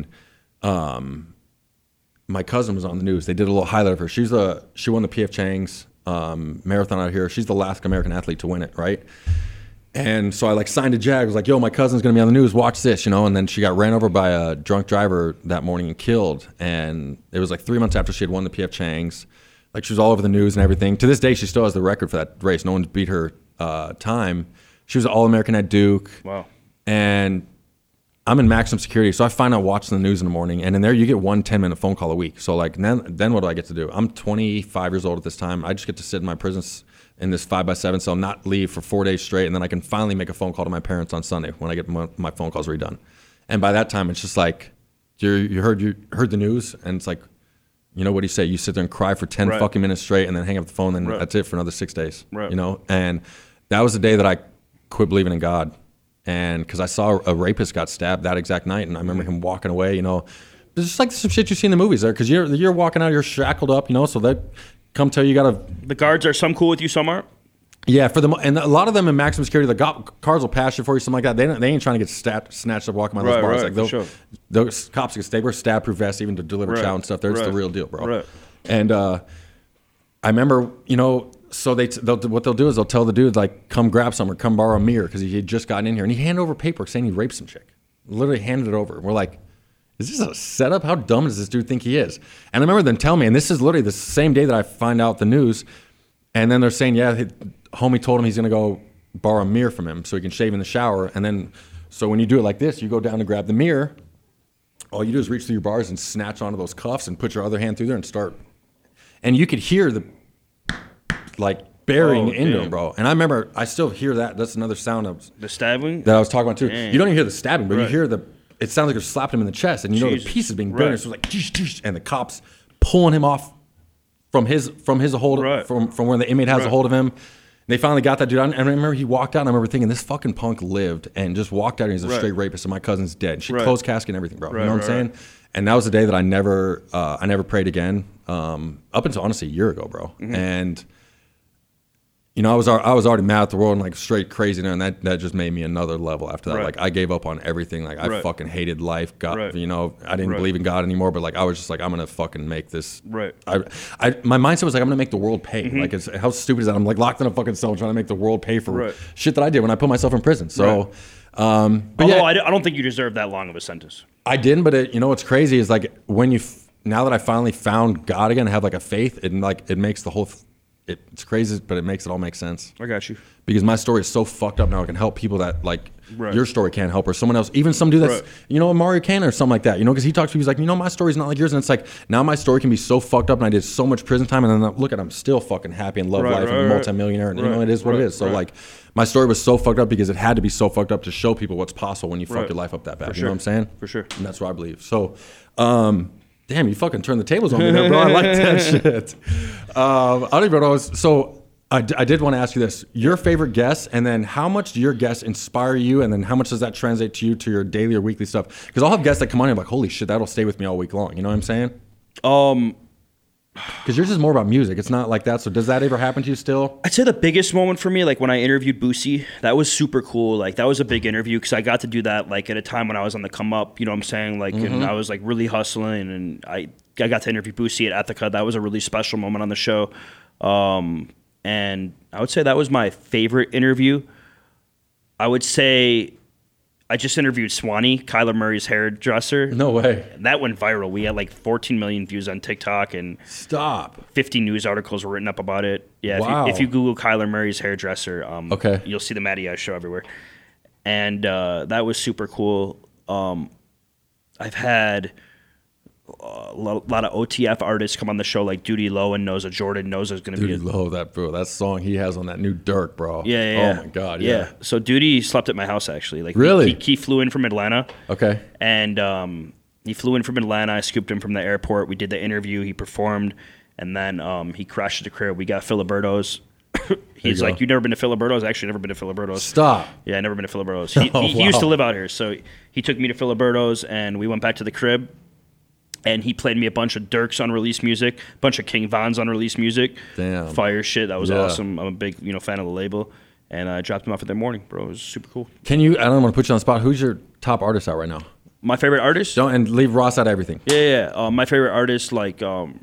my cousin was on the news. They did a little highlight of her. She won the PF Chang's marathon out here. She's the last American athlete to win it, right? And so I like signed to Jag. I was like, yo, my cousin's going to be on the news. Watch this, you know? And then she got ran over by a drunk driver that morning and killed. And it was like 3 months after she had won the PF Chang's. Like she was all over the news and everything. To this day, she still has the record for that race. No one's beat her time. She was an All-American at Duke. Wow. And I'm in maximum security. So I find out watching the news in the morning. And in there, you get 1 10-minute phone call a week. So like then what do I get to do? I'm 25 years old at this time. I just get to sit in my prison in this 5x7 cell, not leave for 4 days straight, and then I can finally make a phone call to my parents on Sunday when I get my phone calls redone. And by that time, it's just like you heard the news, and it's like, you know what do you say? You sit there and cry for 10 right. fucking minutes straight, and then hang up the phone, and right. that's it for another 6 days. Right. You know, and that was the day that I quit believing in God, and because I saw a rapist got stabbed that exact night, and I remember him walking away. You know, it's just like some shit you see in the movies there, because you're walking out, you're shackled up, you know, so they come tell you gotta. The guards are some cool with you, some aren't. Yeah, and a lot of them in maximum security, the cars will pass you for you, something like that. They ain't trying to get snatched up walking by those bars. Right, like those cops they wear stab-proof vests even to deliver chow and stuff. They're just the real deal, bro. Right. And I remember, you know, so what they'll do is they'll tell the dude like, come grab some or come borrow a mirror because he had just gotten in here, and he handed over paperwork saying he raped some chick. Literally handed it over. We're like, is this a setup? How dumb does this dude think he is? And I remember them telling me, and this is literally the same day that I find out the news, and then they're saying, yeah, homie told him he's going to go borrow a mirror from him so he can shave in the shower. And then, so when you do it like this, you go down to grab the mirror. All you do is reach through your bars and snatch onto those cuffs and put your other hand through there and start. And you could hear the, like, burying into him, bro. And I remember, I still hear that. That's another sound of the stabbing that I was talking about too. Damn. You don't even hear the stabbing, but right. you hear it sounds like you're slapping him in the chest. And you know the piece is being buried. Right. So it's like, and the cops pulling him off from his hold, right. from where the inmate has a hold of him. They finally got that dude on, and I remember he walked out, and I remember thinking, this fucking punk lived and just walked out, and he's a straight rapist, and my cousin's dead. She closed casket and everything, bro. You know what I'm saying? And that was the day that I never prayed again, up until, honestly, a year ago, bro. Mm-hmm. And, you know, I was already mad at the world and, like, straight crazy, and that just made me another level after that. Right. Like, I gave up on everything. Like, I fucking hated life. God, you know, I didn't believe in God anymore, but, like, I was just like, I'm going to fucking make this. Right. My mindset was like, I'm going to make the world pay. Mm-hmm. Like, how stupid is that? I'm, like, locked in a fucking cell trying to make the world pay for shit that I did when I put myself in prison. So, but although yeah, I don't think you deserve that long of a sentence. I didn't, but you know what's crazy is, like, when now that I finally found God again and have, like, a faith, it makes the whole it's crazy, but it makes it all make sense. I got you. Because my story is so fucked up now, I can help people that, like, your story can't help, or someone else, even some dude that's, you know, a Mario Cannon or something like that, you know, because he talks to me, he's like, you know, my story's not like yours, and it's like, now my story can be so fucked up, and I did so much prison time, and then look at, I'm still fucking happy and love life and a multimillionaire, and you know, it is what it is. So, like, my story was so fucked up because it had to be so fucked up to show people what's possible when you fuck your life up that bad. You know what I'm saying? For sure. And that's what I believe. So, damn, you fucking turned the tables on me there, bro. I like that shit. I don't even know. So, I did want to ask you this: your favorite guests, and then how much do your guests inspire you, and then how much does that translate to you to your daily or weekly stuff? Because I'll have guests that come on and I'm like, holy shit, that'll stay with me all week long. You know what I'm saying? Because yours is more about music. It's not like that. So does that ever happen to you still? I'd say the biggest moment for me, like when I interviewed Boosie, that was super cool. Like that was a big interview because I got to do that like at a time when I was on the come up. You know what I'm saying? Like, and I was like really hustling, and I got to interview Boosie at Ethica. That was a really special moment on the show. And I would say that was my favorite interview. I would say I just interviewed Swanee, Kyler Murray's hairdresser. No way. That went viral. We had like 14 million views on TikTok, and Stop. 50 news articles were written up about it. Yeah, Wow. if you Google Kyler Murray's hairdresser, Okay. you'll see the Matty Ice show everywhere. And that was super cool. I've had a lot of OTF artists come on the show, like Duty Low and Noza Jordan. Noza's going to be Dude, love that, bro. That song he has on that new Dirk, bro. Yeah. Oh my God. Yeah. So Duty slept at my house actually. Like Really? He flew in from Atlanta. Okay. And he flew in from Atlanta. I scooped him from the airport. We did the interview. He performed, and then he crashed at the crib. We got Filiberto's. He's like, "You've never been to Filiberto's?" Actually, never been to Filiberto's. Stop. Yeah, I never been to Filiberto's. He Wow. used to live out here, so he took me to Filiberto's, and we went back to the crib. And he played me a bunch of Dirk's unreleased music, a bunch of King Von's unreleased music. Damn. Fire shit. That was Yeah. awesome. I'm a big fan of the label. And I dropped him off at their morning, bro. It was super cool. Can you? I don't want to put you on the spot. Who's your top artist out right now? My favorite artist? Don't and leave Ross out of everything. Yeah. My favorite artist, like in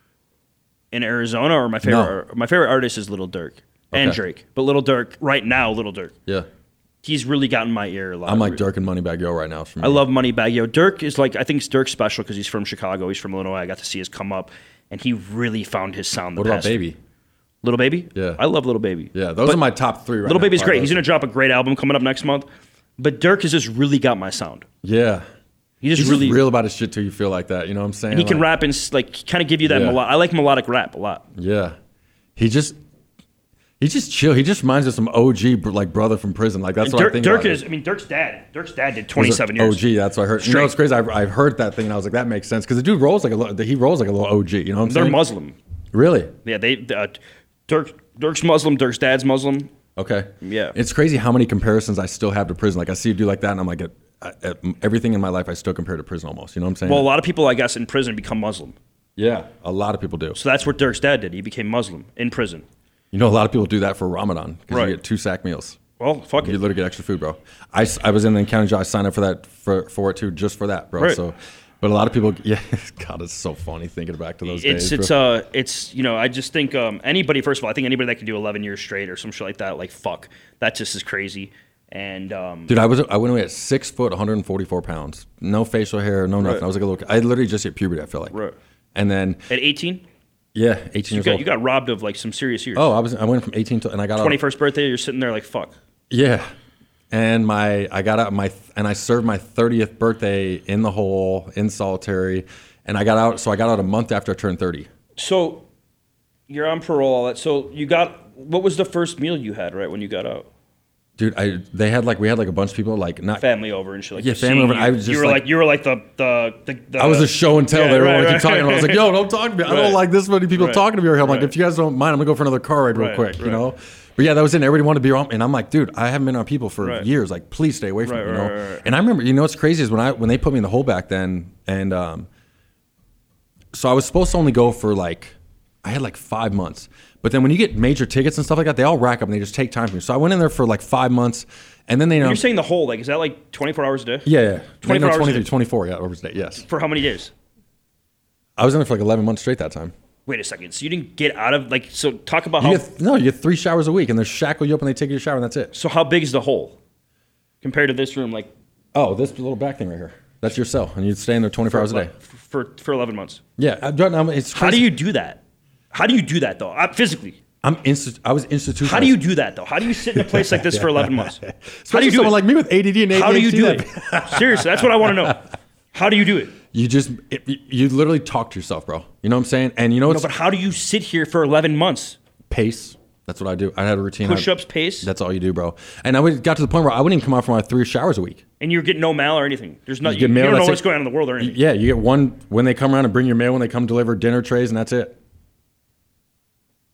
Arizona, or my favorite artist is Lil Durk and Okay. Drake. But Lil Durk, right now, Lil Durk. Yeah. He's really gotten my ear a lot. I'm like Dirk and Moneybagg Yo right now. For me. I love Moneybagg Yo. Dirk is like, I think Dirk's special because he's from Chicago. He's from Illinois. I got to see his come up, and he really found his sound. What about Baby? Little Baby? Yeah. I love Little Baby. Yeah, those are my top three right Little now. Baby's great. Those. He's going to drop a great album coming up next month. But Dirk has just really got my sound. Yeah. He's He's really just real about his shit till you feel like that. You know what I'm saying? And he can Like, rap and like kind of give you that. Yeah. I like melodic rap a lot. Yeah. He's just chill. He just reminds us of some OG like brother from prison. Like that's what I think. Dirk about is. it. I mean, Dirk's dad did He's 27 a years. OG. That's what I heard. You know, it's crazy. I've heard that thing and I was like, that makes sense because the dude rolls like he rolls like a little OG. You know what I'm They're saying? Muslim. Really? Yeah, Dirk's Muslim. Dirk's dad's Muslim. Okay. Yeah. It's crazy how many comparisons I still have to prison. Like I see you do like that, and I'm like, everything in my life I still compare to prison almost. You know what I'm saying? Well, a lot of people, I guess, in prison become Muslim. yeah, a lot of people do. So that's what Dirk's dad did. He became Muslim in prison. You know, a lot of people do that for Ramadan because Right. you get 2 sack meals. Well, fuck You it. literally get extra food, bro. I was in the county jail. I signed up for that for it too, just for that, bro. Right. So, but a lot of people, yeah, God, it's so funny thinking back to those days. Bro. It's I just think anybody, first of all, I think anybody that can do 11 years straight or some shit like that, like fuck, that just is crazy. And Dude, I went away at 6 foot, 144 pounds, no facial hair, no nothing. Right. I was like a little. I literally just hit puberty. I feel like. Right. And then at 18, yeah, 18 years old. you got robbed of like some serious years. Oh, I went from 18 to, and I got out. 21st birthday, you're sitting there like fuck. Yeah, and I got out and I served my 30th birthday in the hole in solitary, and I got out. So I got out a month after I turned 30. So you're on parole, all that. So what was the first meal you had right when you got out? Dude, we had like a bunch of people like not. Family over and shit like Yeah, that. family over. I was just you were like the I was a show and tell. Yeah, They were right, like, keep right. talking. I was like, yo, don't talk to me. I Right. don't like this many people Right. talking to me. I'm like, Right. if you guys don't mind, I'm gonna go for another car ride real Right, quick. You right. know. But yeah, that was it. Everybody wanted to be around, and I'm like, dude, I haven't been around people for Right. years. Like, please stay away from Right, me. You know. right, right. And I remember, you know, what's crazy is when they put me in the hole back then, and so I was supposed to only go for like, I had like 5 months. But then when you get major tickets and stuff like that, they all rack up and they just take time from you. So I went in there for like 5 months, and then they You're saying the whole, like, is that like 24 hours a day? yeah. 24 hours a 23, day. 24, yeah, hours a day, yes. For how many days? I was in there for like 11 months straight that time. Wait a second. So you didn't get out of like? So talk about how. You get 3 showers a week, and they shackle you up and they take you to shower, and that's it. So how big is the hole compared to this room? Like Oh, this little back thing right here. That's your cell, and you'd stay in there 24 hours a day. for 11 months. Yeah, it's How do crazy. you do that? How do you do that though? Physically. I was institutionalized. How do you do that though? How do you sit in a place like this for 11 months? How do Especially you do someone it? like me with ADD and ADHD. How do you do like- it? Seriously, that's what I want to know. How do you do it? You literally talk to yourself, bro. You know what I'm saying? And you know No, what's but how do you sit here for 11 months? pace? That's what I do. I had a routine. Push-ups, pace, That's all you do, bro. And got to the point where I wouldn't even come out for my 3 showers a week. and you're getting no mail or anything. There's nothing. get You mail, don't know that's what's it. going on in the world or anything. Yeah, you get one when they come around and bring your mail when they come deliver dinner trays, and that's it.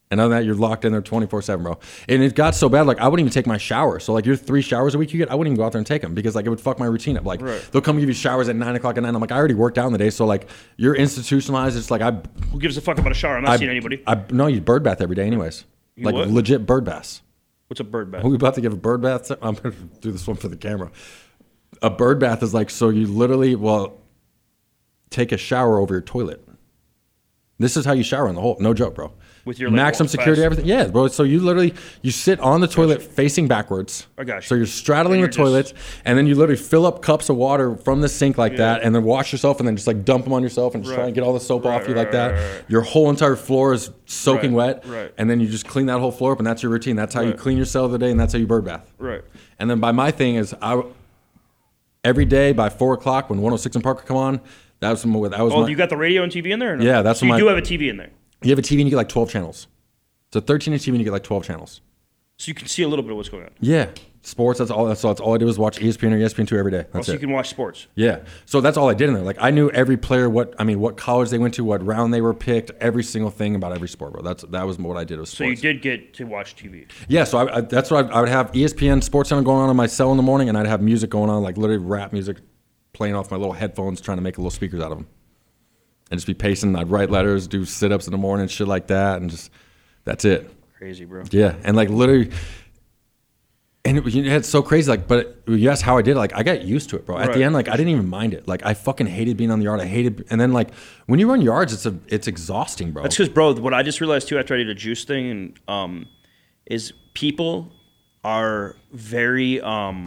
And other than that, you're locked in there 24/7, bro. And it got so bad, like I wouldn't even take my shower. So like your 3 showers a week you get, I wouldn't even go out there and take them because like it would fuck my routine up. Like they'll come give you showers at 9:00 at night. I'm like, I already worked out in the day, so like you're institutionalized. It's like Who gives a fuck about a shower? I'm not seeing anybody. No, you bird bath every day, anyways. Like what? legit bird baths. What's a bird bath? Are we about to give a bird bath? I'm gonna do this one for the camera. A bird bath is like so you literally take a shower over your toilet. This is how you shower in the hole. No joke, bro. With your maximum security, everything. Yeah, bro. So you literally sit on the toilet facing backwards. I got you. So you're straddling the toilet, and then you literally fill up cups of water from the sink like that, and then wash yourself, and then just like dump them on yourself, and just try and get all the soap off you like that. Right. Your whole entire floor is soaking wet, and then you just clean that whole floor up, and that's your routine. That's how you clean yourself of the day, and that's how you bird bath. Right. And then by my thing is every day by 4:00 when 106 and Parker come on. That was you got the radio and TV in there? Or no? Yeah, that's so you do have a TV in there. You have a TV and you get like 12 channels. So 13-inch TV and you get like 12 channels. So you can see a little bit of what's going on. Yeah, sports. That's all I did was watch ESPN or ESPN2 every day. That's so you can watch sports. Yeah, so that's all I did in there. Like I knew every player, what college they went to, what round they were picked, every single thing about every sport, bro. That was what I did with sports. So you did get to watch TV. Yeah, so that's what I would have ESPN Sports Center going on my cell in the morning, and I'd have music going on, like literally rap music, playing off my little headphones, trying to make little speakers out of them. And just be pacing. I'd write letters, do sit-ups in the morning, shit like that, and just that's it. Crazy, bro. Yeah, and like literally, and it's so crazy. Like, but you asked how I did it. Like, I got used to it, bro. At the end, like I didn't even mind it. Like, I fucking hated being on the yard. I hated, and then like when you run yards, it's exhausting, bro. That's because, bro. What I just realized too after I did a juice thing, and is people are very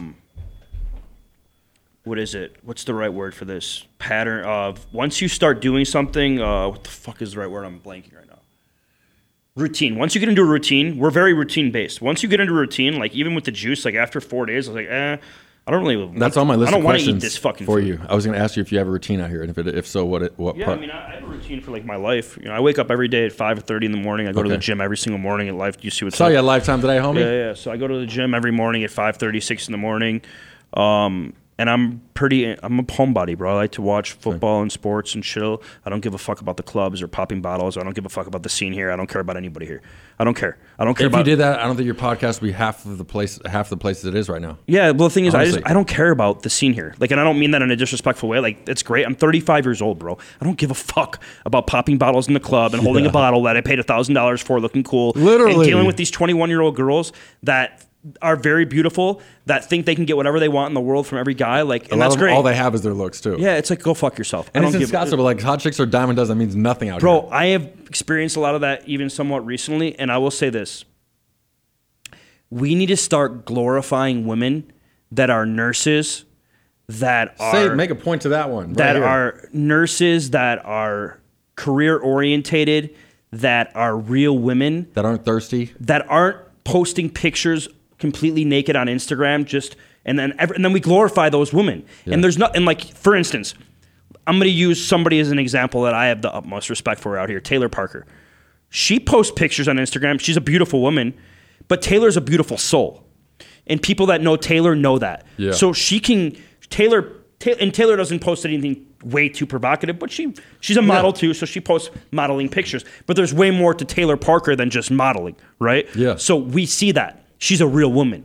what is it? What's the right word for this? Pattern of once you start doing something, what the fuck is the right word? I'm blanking right now. Routine. Once you get into a routine, we're very routine based. Once you get into a routine, like even with the juice, like after 4 days, I was like, I don't really. That's on my list. I don't of want questions to eat this fucking for food. you. I was going to ask you if you have a routine out here, and if so, what yeah, part? I mean, I have a routine for like my life. You know, I wake up every day at 5:30 in the morning. I go to the gym every single morning at Life. Do you see what's Saw up? you at Lifetime today, homie. Yeah. So I go to the gym every morning at 5:30, 6 in the morning. And I'm a homebody, bro. I like to watch football and sports and chill. I don't give a fuck about the clubs or popping bottles. I don't give a fuck about the scene here. I don't care about anybody here. I don't care. If you did that, I don't think your podcast would be half the places it is right now. Yeah, well, the thing is, I don't care about the scene here. Like, and I don't mean that in a disrespectful way. Like, it's great. I'm 35 years old, bro. I don't give a fuck about popping bottles in the club and holding a bottle that I paid $1,000 for, looking cool. Literally. And dealing with these 21-year-old girls that are very beautiful, that think they can get whatever they want in the world from every guy. Like, and that's great. All they have is their looks too. Yeah, it's like, go fuck yourself. And it's in Scottsdale, but like hot chicks or diamond does, that means nothing out here. Bro, I have experienced a lot of that even somewhat recently, and I will say this. We need to start glorifying women that are nurses, that are... Make a point to that one. That are nurses, that are career-orientated, that are real women. That aren't thirsty. That aren't posting pictures completely naked on Instagram, and then we glorify those women. Yeah. And there's not, and like, for instance, I'm going to use somebody as an example that I have the utmost respect for out here, Taylor Parker. She posts pictures on Instagram. She's a beautiful woman, but Taylor's a beautiful soul. And people that know Taylor know that. Yeah. So Taylor doesn't post anything way too provocative, but she's a model too, so she posts modeling pictures. But there's way more to Taylor Parker than just modeling, right? Yeah. So we see that. She's a real woman.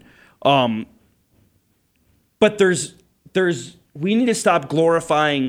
But we need to stop glorifying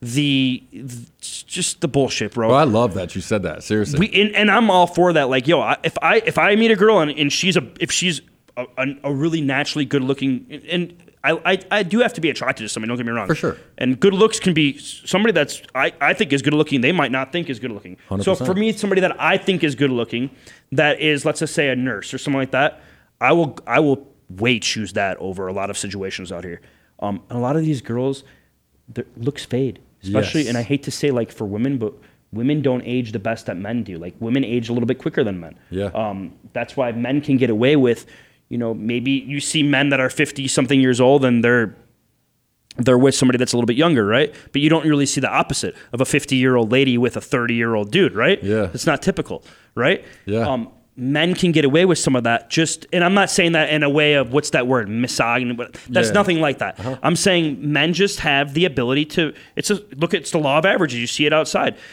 just the bullshit, bro. Well, I love that you said that. Seriously. And I'm all for that. Like, yo, if I meet a girl and she's a really naturally good looking, and I do have to be attracted to somebody, don't get me wrong. For sure. And good looks can be somebody that's I think is good looking, they might not think is good looking. 100%. So for me, somebody that I think is good looking, that is, let's just say, a nurse or something like that, I will way choose that over a lot of situations out here. And a lot of these girls, their looks fade. Especially, and I hate to say like for women, but women don't age the best that men do. Like, women age a little bit quicker than men. Yeah. That's why men can get away with, maybe you see men that are 50-something years old and they're with somebody that's a little bit younger, right? But you don't really see the opposite of a 50-year-old lady with a 30-year-old dude, right? Yeah. It's not typical, right? Yeah. Men can get away with some of that. And I'm not saying that in a way of, what's that word, misogyny, but that's nothing like that. Uh-huh. I'm saying men just have the ability to, it's the law of averages. You see it outside.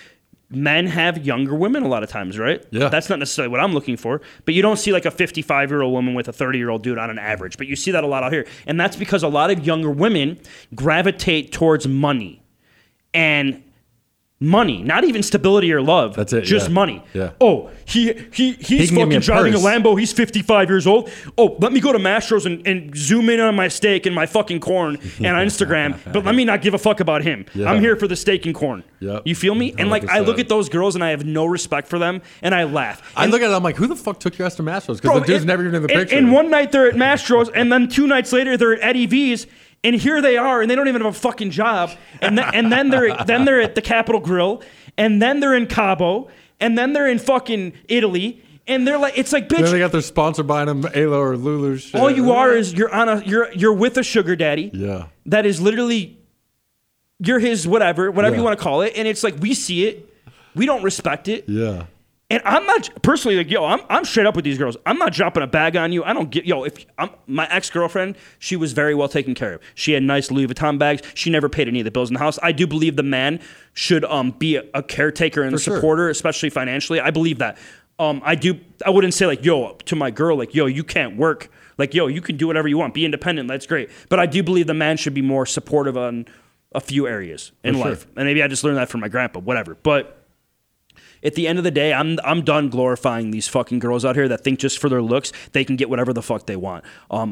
men have younger women a lot of times, right? Yeah. That's not necessarily what I'm looking for, but you don't see like a 55-year-old woman with a 30-year-old dude on an average, but you see that a lot out here. And that's because a lot of younger women gravitate towards money. And money, not even stability or love. That's it, just yeah. money. Yeah. Oh, he's can give me fucking a driving purse. a Lambo. He's 55 years old. Oh, let me go to Mastro's and zoom in on my steak and my fucking corn and on Instagram. But let me not give a fuck about him. Yeah. I'm here for the steak and corn. Yep. You feel me? And like, I 100%. look at those girls and I have no respect for them and I laugh. I And, look at it, I'm like, who the fuck took your ass to Mastro's? Because the dude's never even in the picture. And one night they're at Mastro's and then 2 nights later they're at Eddie V's. And here they are, and they don't even have a fucking job. And then they're at the Capitol Grill, and then they're in Cabo, and then they're in fucking Italy, and they're like, it's like, bitch. Then they got their sponsor buying them Alo or Lulu shit. All you are is you're with a sugar daddy. Yeah. That is literally, you're his whatever Yeah. you want to call it, and it's like we see it, we don't respect it. Yeah. And I'm not personally like, yo, I'm straight up with these girls. I'm not dropping a bag on you. I don't get, my ex-girlfriend, she was very well taken care of. She had nice Louis Vuitton bags. She never paid any of the bills in the house. I do believe the man should be a caretaker and a sure. supporter, especially financially. I believe that. I wouldn't say like, yo, to my girl, like, yo, you can't work. Like, yo, you can do whatever you want. Be independent. That's great. But I do believe the man should be more supportive on a few areas in life. And maybe I just learned that from my grandpa, whatever. But at the end of the day, I'm done glorifying these fucking girls out here that think just for their looks they can get whatever the fuck they want.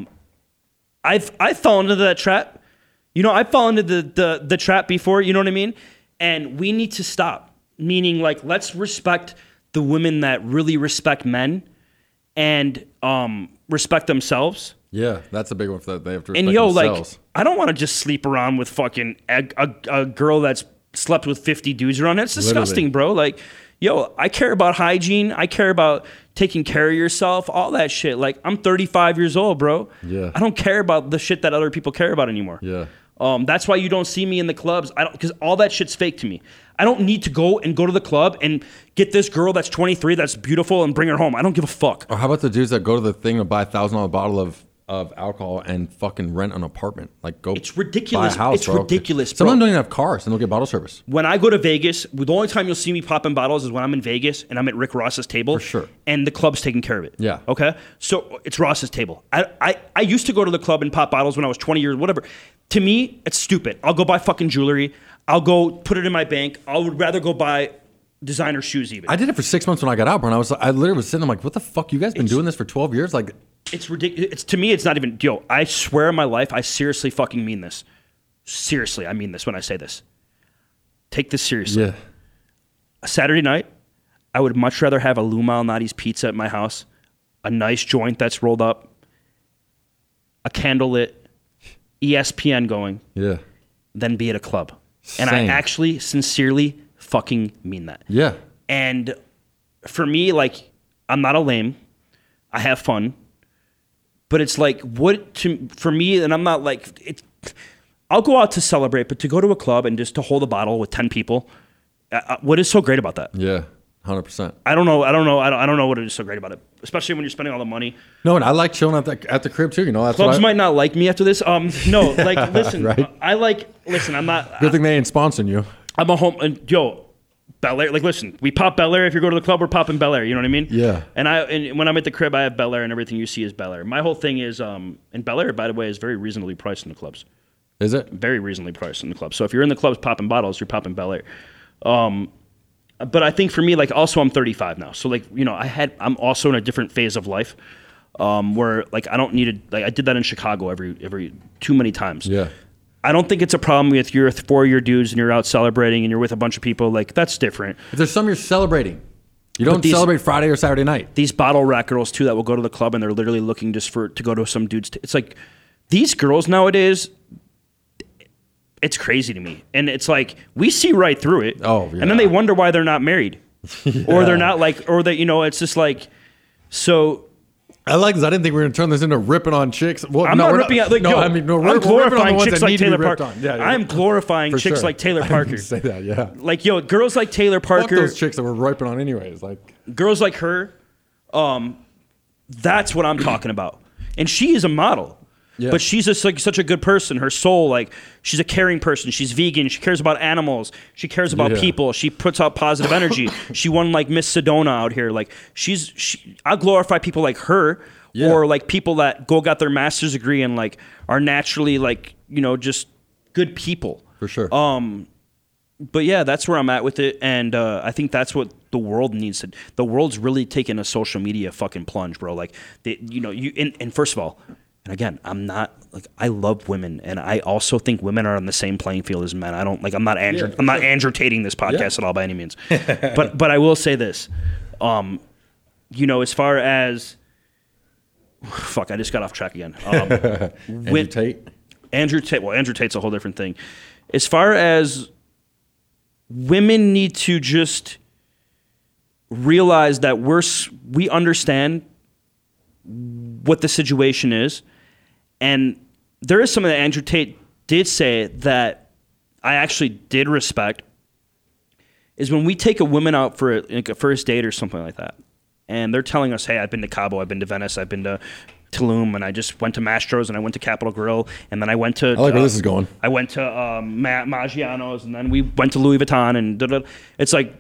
I've fallen into that trap. I've fallen into the trap before. You know what I mean? And we need to stop. Meaning, like, let's respect the women that really respect men and respect themselves. Yeah, that's a big one for that. They have to respect And themselves. like, I don't want to just sleep around with fucking a girl that's slept with 50 dudes around. That's disgusting, bro. Like, yo, I care about hygiene. I care about taking care of yourself, all that shit. Like, I'm 35 years old, bro. Yeah. I don't care about the shit that other people care about anymore. Yeah. That's why you don't see me in the clubs. Because all that shit's fake to me. I don't need to go to the club and get this girl that's 23 that's beautiful and bring her home. I don't give a fuck. Or how about the dudes that go to the thing and buy $1,000 bottle of alcohol and fucking rent an apartment? Like, go. It's ridiculous. Buy a house, It's bro. ridiculous, Some bro. of them don't even have cars and they'll get bottle service. When I go to Vegas, the only time you'll see me popping bottles is when I'm in Vegas and I'm at Rick Ross's table. For sure. And the club's taking care of it. Yeah. Okay? So it's Ross's table. I used to go to the club and pop bottles when I was 20 years, whatever. To me, it's stupid. I'll go buy fucking jewelry. I'll go put it in my bank. I would rather go buy designer shoes even. I did it for 6 months when I got out, bro. And I literally was sitting there like, what the fuck? You guys been doing this for 12 years? Like, It's ridiculous. To me, it's not even, yo, I swear in my life, I seriously fucking mean this. Seriously, I mean this when I say this. Take this seriously. yeah. A Saturday night, I would much rather have a Lou Malnati's pizza at my house, a nice joint that's rolled up, a candlelit, ESPN going, Yeah. than be at a club. And I Same. actually, sincerely fucking mean that. Yeah. And for me, like, I'm not a lame. I have fun. But it's like, for me, and I'm not like, I'll go out to celebrate, but to go to a club and just to hold a bottle with 10 people, what is so great about that? Yeah. 100%. I don't know what is so great about it, especially when you're spending all the money. No, and I like chilling at the crib too. You know, that's Clubs what might not like me after this. No, like, listen, Right. listen, I'm not, Good thing they ain't sponsoring you. I'm a home, and yo, Bel Air, like, listen, we pop Bel Air. If you go to the club, we're popping Bel Air. You know what I mean? Yeah. And when I'm at the crib, I have Bel Air, and everything you see is Bel Air. My whole thing is, and Bel Air, by the way, is very reasonably priced in the clubs. Is it? Very reasonably priced in the clubs. So if you're in the clubs popping bottles, you're popping Bel Air. But I think for me, like, also I'm 35 now, so like, you know, I'm also in a different phase of life, where like I don't need to, like, I did that in Chicago every too many times. Yeah. I don't think it's a problem if you're 4-year dudes and you're out celebrating and you're with a bunch of people. Like, that's different. If there's some you're celebrating, you don't celebrate Friday or Saturday night. These bottle rack girls too that will go to the club and they're literally looking just to go to some dude's. It's like these girls nowadays. It's crazy to me, and it's like we see right through it. Oh, yeah. And then they wonder why they're not married, or they're not like, or that, you know, it's just like so. I like this. I didn't think we were going to turn this into ripping on chicks. Well, I'm not ripping out. Like, no, yo, I mean, no, I'm glorifying chicks like Taylor Parker. Parker. I'm glorifying For chicks sure. like Taylor I didn't Parker. say that, yeah. Like, yo, girls like Taylor Fuck Parker, those chicks that we're ripping on anyways. Like, girls like her, that's what I'm talking about. And she is a model. Yeah. But she's just like such a good person. Her soul, like she's a caring person. She's vegan. She cares about animals. She cares about people. She puts out positive energy. She won like Miss Sedona out here. Like I glorify people like her, or like people that got their master's degree and like are naturally like, you know, just good people. For sure. But yeah, that's where I'm at with it, and I think that's what the world needs to. The world's really taking a social media fucking plunge, bro. Like, and first of all. And again, I'm not like, I love women, and I also think women are on the same playing field as men. I don't like, I'm not Andrew-tating this podcast at all by any means. but I will say this, you know, as far as fuck, I just got off track again. Andrew Tate. Andrew Tate's a whole different thing. As far as women need to just realize that we understand what the situation is. And there is something that Andrew Tate did say that I actually did respect, is when we take a woman out for a first date or something like that, and they're telling us, hey, I've been to Cabo, I've been to Venice, I've been to Tulum, and I just went to Mastro's, and I went to Capitol Grill, and then I went to... I like where this is going. I went to Maggiano's, and then we went to Louis Vuitton, and it's like,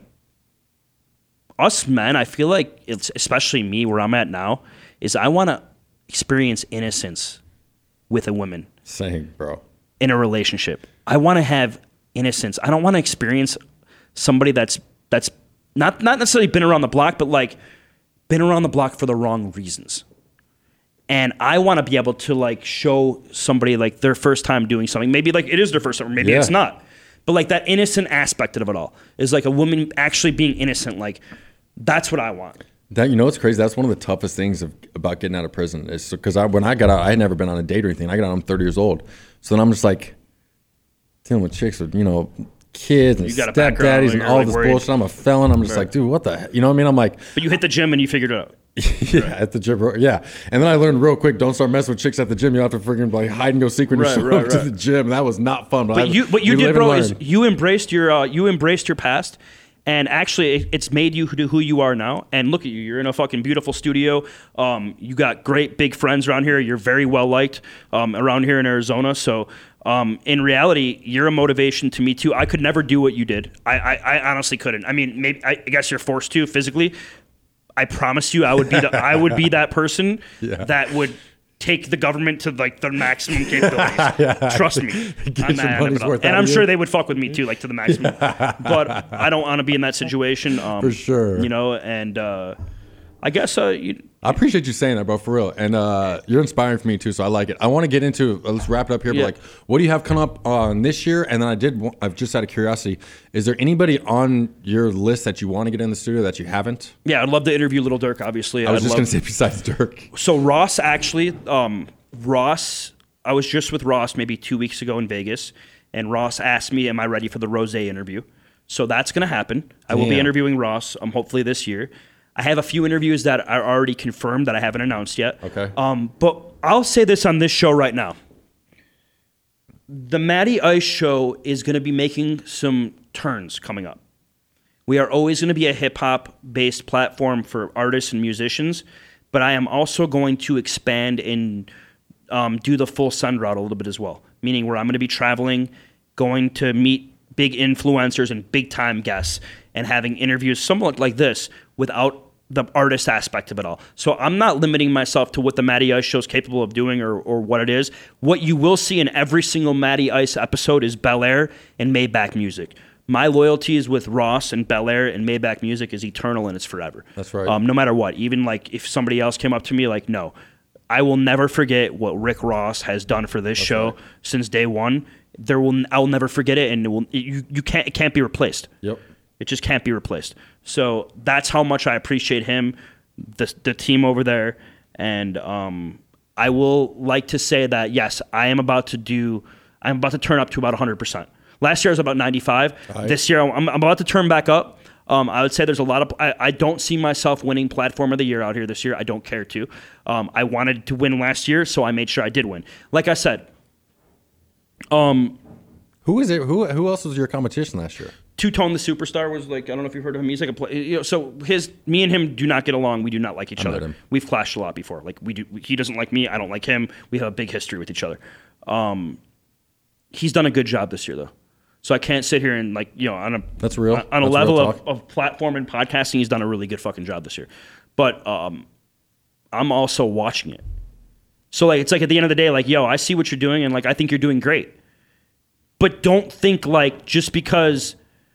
us men, I feel like, it's especially me, where I'm at now, is I want to experience innocence with a woman. Same, bro. In a relationship. I want to have innocence. I don't want to experience somebody that's not necessarily been around the block, but like been around the block for the wrong reasons. And I want to be able to like show somebody like their first time doing something. Maybe like it is their first time, or maybe it's not. But like that innocent aspect of it all is like a woman actually being innocent. Like that's what I want. That, you know what's crazy? That's one of the toughest things about getting out of prison. Is because when I got out, I had never been on a date or anything. I got out, I'm 30 years old. So then I'm just like dealing with chicks with, you know, kids and stepdaddies and all like this worried. bullshit. I'm a felon. I'm just like, dude, what the heck? You know what I mean? I'm like... But you hit the gym and you figured it out. At the gym, yeah. And then I learned real quick, don't start messing with chicks at the gym. You have to freaking like hide and go seek when you show up to the gym. That was not fun. But what you did, bro, is you embraced your past. And actually, it's made you who you are now. And look at you. You're in a fucking beautiful studio. You got great big friends around here. You're very well liked around here in Arizona. So in reality, you're a motivation to me too. I could never do what you did. I honestly couldn't. I mean, maybe I guess you're forced to physically. I promise you, I would be that person that would take the government to like the maximum capabilities. Trust me. On that end of it all. And I'm sure they would fuck with me too, like to the maximum. But I don't want to be in that situation. For sure. You know, and I guess I appreciate you saying that, bro, for real. And you're inspiring for me too, so I like it. I want to get into, let's wrap it up here, but like, what do you have coming up on this year? And then I've just out of curiosity, is there anybody on your list that you want to get in the studio that you haven't? Yeah, I'd love to interview Little Dirk, obviously. I was just going to say besides Dirk. So Ross, actually, I was just with Ross maybe 2 weeks ago in Vegas, and Ross asked me, am I ready for the Rose interview? So that's going to happen. I will be interviewing Ross hopefully this year. I have a few interviews that are already confirmed that I haven't announced yet. Okay. But I'll say this on this show right now. The Matty Ice Show is going to be making some turns coming up. We are always going to be a hip-hop based platform for artists and musicians, but I am also going to expand and do the full send route a little bit as well, meaning where I'm going to be traveling, going to meet big influencers and big-time guests, and having interviews somewhat like this without the artist aspect of it all. So I'm not limiting myself to what the Matty Ice Show is capable of doing or what it is. What you will see in every single Matty Ice episode is Bel Air and Maybach Music. My loyalties with Ross and Bel Air and Maybach Music is eternal and it's forever. That's right. No matter what. Even like if somebody else came up to me, like, no, I will never forget what Rick Ross has done for this show since day one. I'll never forget it, and it can't be replaced. Yep. It just can't be replaced. So that's how much I appreciate him, the team over there, and I will like to say that yes, I'm about to turn up to about 100%. Last year I was about 95. Right. This year I'm about to turn back up. I would say there's a lot of. I don't see myself winning Platform of the Year out here this year. I don't care to. I wanted to win last year, so I made sure I did win. Like I said. Who is it? Who else was your competition last year? Two Tone the Superstar was like, I don't know if you've heard of him. He's like so me and him do not get along. We do not like each other. him. We've clashed a lot before. Like he doesn't like me. I don't like him. We have a big history with each other. He's done a good job this year though. So I can't sit here and That's real. On a That's level real talk. of platform and podcasting, he's done a really good fucking job this year. But I'm also watching it. So like it's like at the end of the day, like, yo, I see what you're doing and like I think you're doing great. But don't think like just because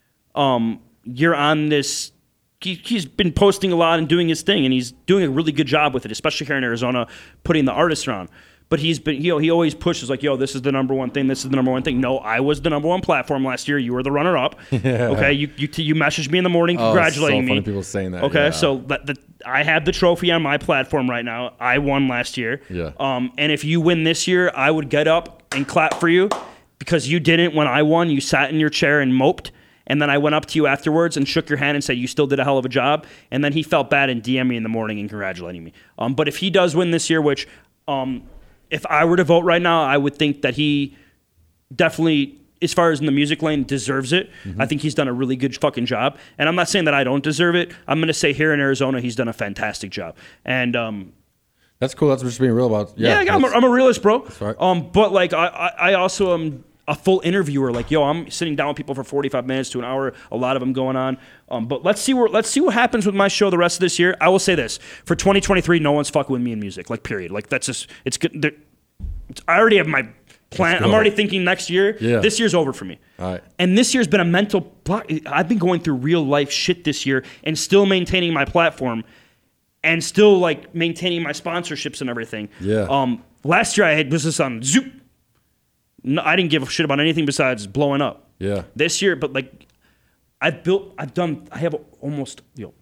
you're on this, he's been posting a lot and doing his thing, and he's doing a really good job with it, especially here in Arizona, putting the artists around. But he's been, he always pushes like, yo, this is the number one thing. This is the number one thing. No, I was the number one platform last year. You were the runner up. Yeah. Okay, you messaged me in the morning congratulating so funny me. people saying that. Okay, yeah. so I have the trophy on my platform right now. I won last year. Yeah. And if you win this year, I would get up and clap for you because you didn't when I won. You sat in your chair and moped. And then I went up to you afterwards and shook your hand and said, you still did a hell of a job. And then he felt bad and DM'd me in the morning and congratulating me. But if he does win this year, which if I were to vote right now, I would think that he definitely, as far as in the music lane, deserves it. Mm-hmm. I think he's done a really good fucking job. And I'm not saying that I don't deserve it. I'm going to say here in Arizona, he's done a fantastic job. And that's cool. That's just being real about. Yeah, I'm a realist, bro. That's right. But like I also am a full interviewer. Like, yo, I'm sitting down with people for 45 minutes to an hour. A lot of them going on. But let's see what happens with my show the rest of this year. I will say this: for 2023, no one's fucking with me in music. Like, period. Like, that's just it's good. I already have my plan. I'm already thinking next year. Yeah. This year's over for me. All right. And this year's been a mental block. I've been going through real life shit this year and still maintaining my platform and still like maintaining my sponsorships and everything. Yeah. Last year I had business on Zoop. No, I didn't give a shit about anything besides blowing up. Yeah. This year, but like I have almost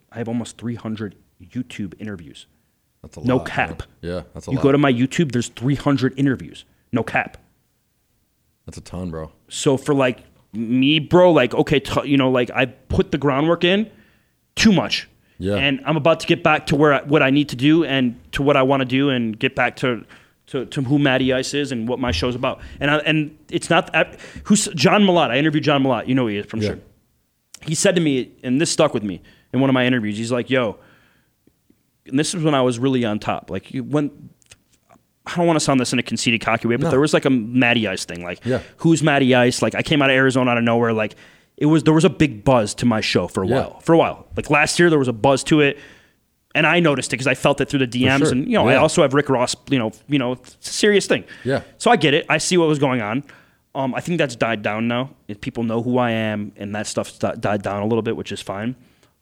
300 YouTube interviews. That's a lot. No cap. Man. Yeah, that's a lot. You go to my YouTube, there's 300 interviews. No cap. That's a ton, bro. So for like me, bro, like okay, like I put the groundwork in too much. Yeah. And I'm about to get back to what I need to do and to what I want to do and get back to who Matty Ice is and what my show's about. And it's not who's John Malott. I interviewed John Malott. You know who he is from sure. He said to me, and this stuck with me in one of my interviews. He's like, "Yo," and this is when I was really on top. Like when I don't want to sound this in a conceited, cocky way, but there was like a Matty Ice thing. Like, who's Matty Ice? Like I came out of Arizona out of nowhere. Like there was a big buzz to my show for a while. For a while, like last year there was a buzz to it. And I noticed it because I felt it through the DMs, sure. and I also have Rick Ross. It's a serious thing. Yeah. So I get it. I see what was going on. I think that's died down now. People know who I am, and that stuff's died down a little bit, which is fine.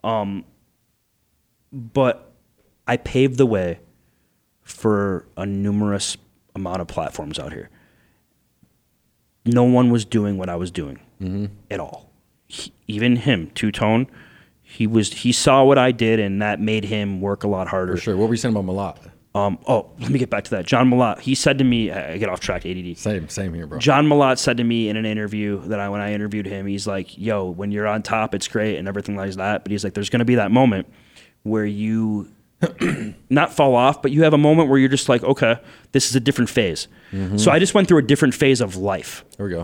But I paved the way for a numerous amount of platforms out here. No one was doing what I was doing at all. Even him, Two Tone. He saw what I did, and that made him work a lot harder. For sure. What were you saying about Malott? Let me get back to that. John Malott, he said to me, I get off track, ADD. Same here, bro. John Malott said to me in an interview when I interviewed him, he's like, yo, when you're on top, it's great and everything like that. But he's like, there's going to be that moment where you not fall off, but you have a moment where you're just like, okay, this is a different phase. Mm-hmm. So I just went through a different phase of life. There we go.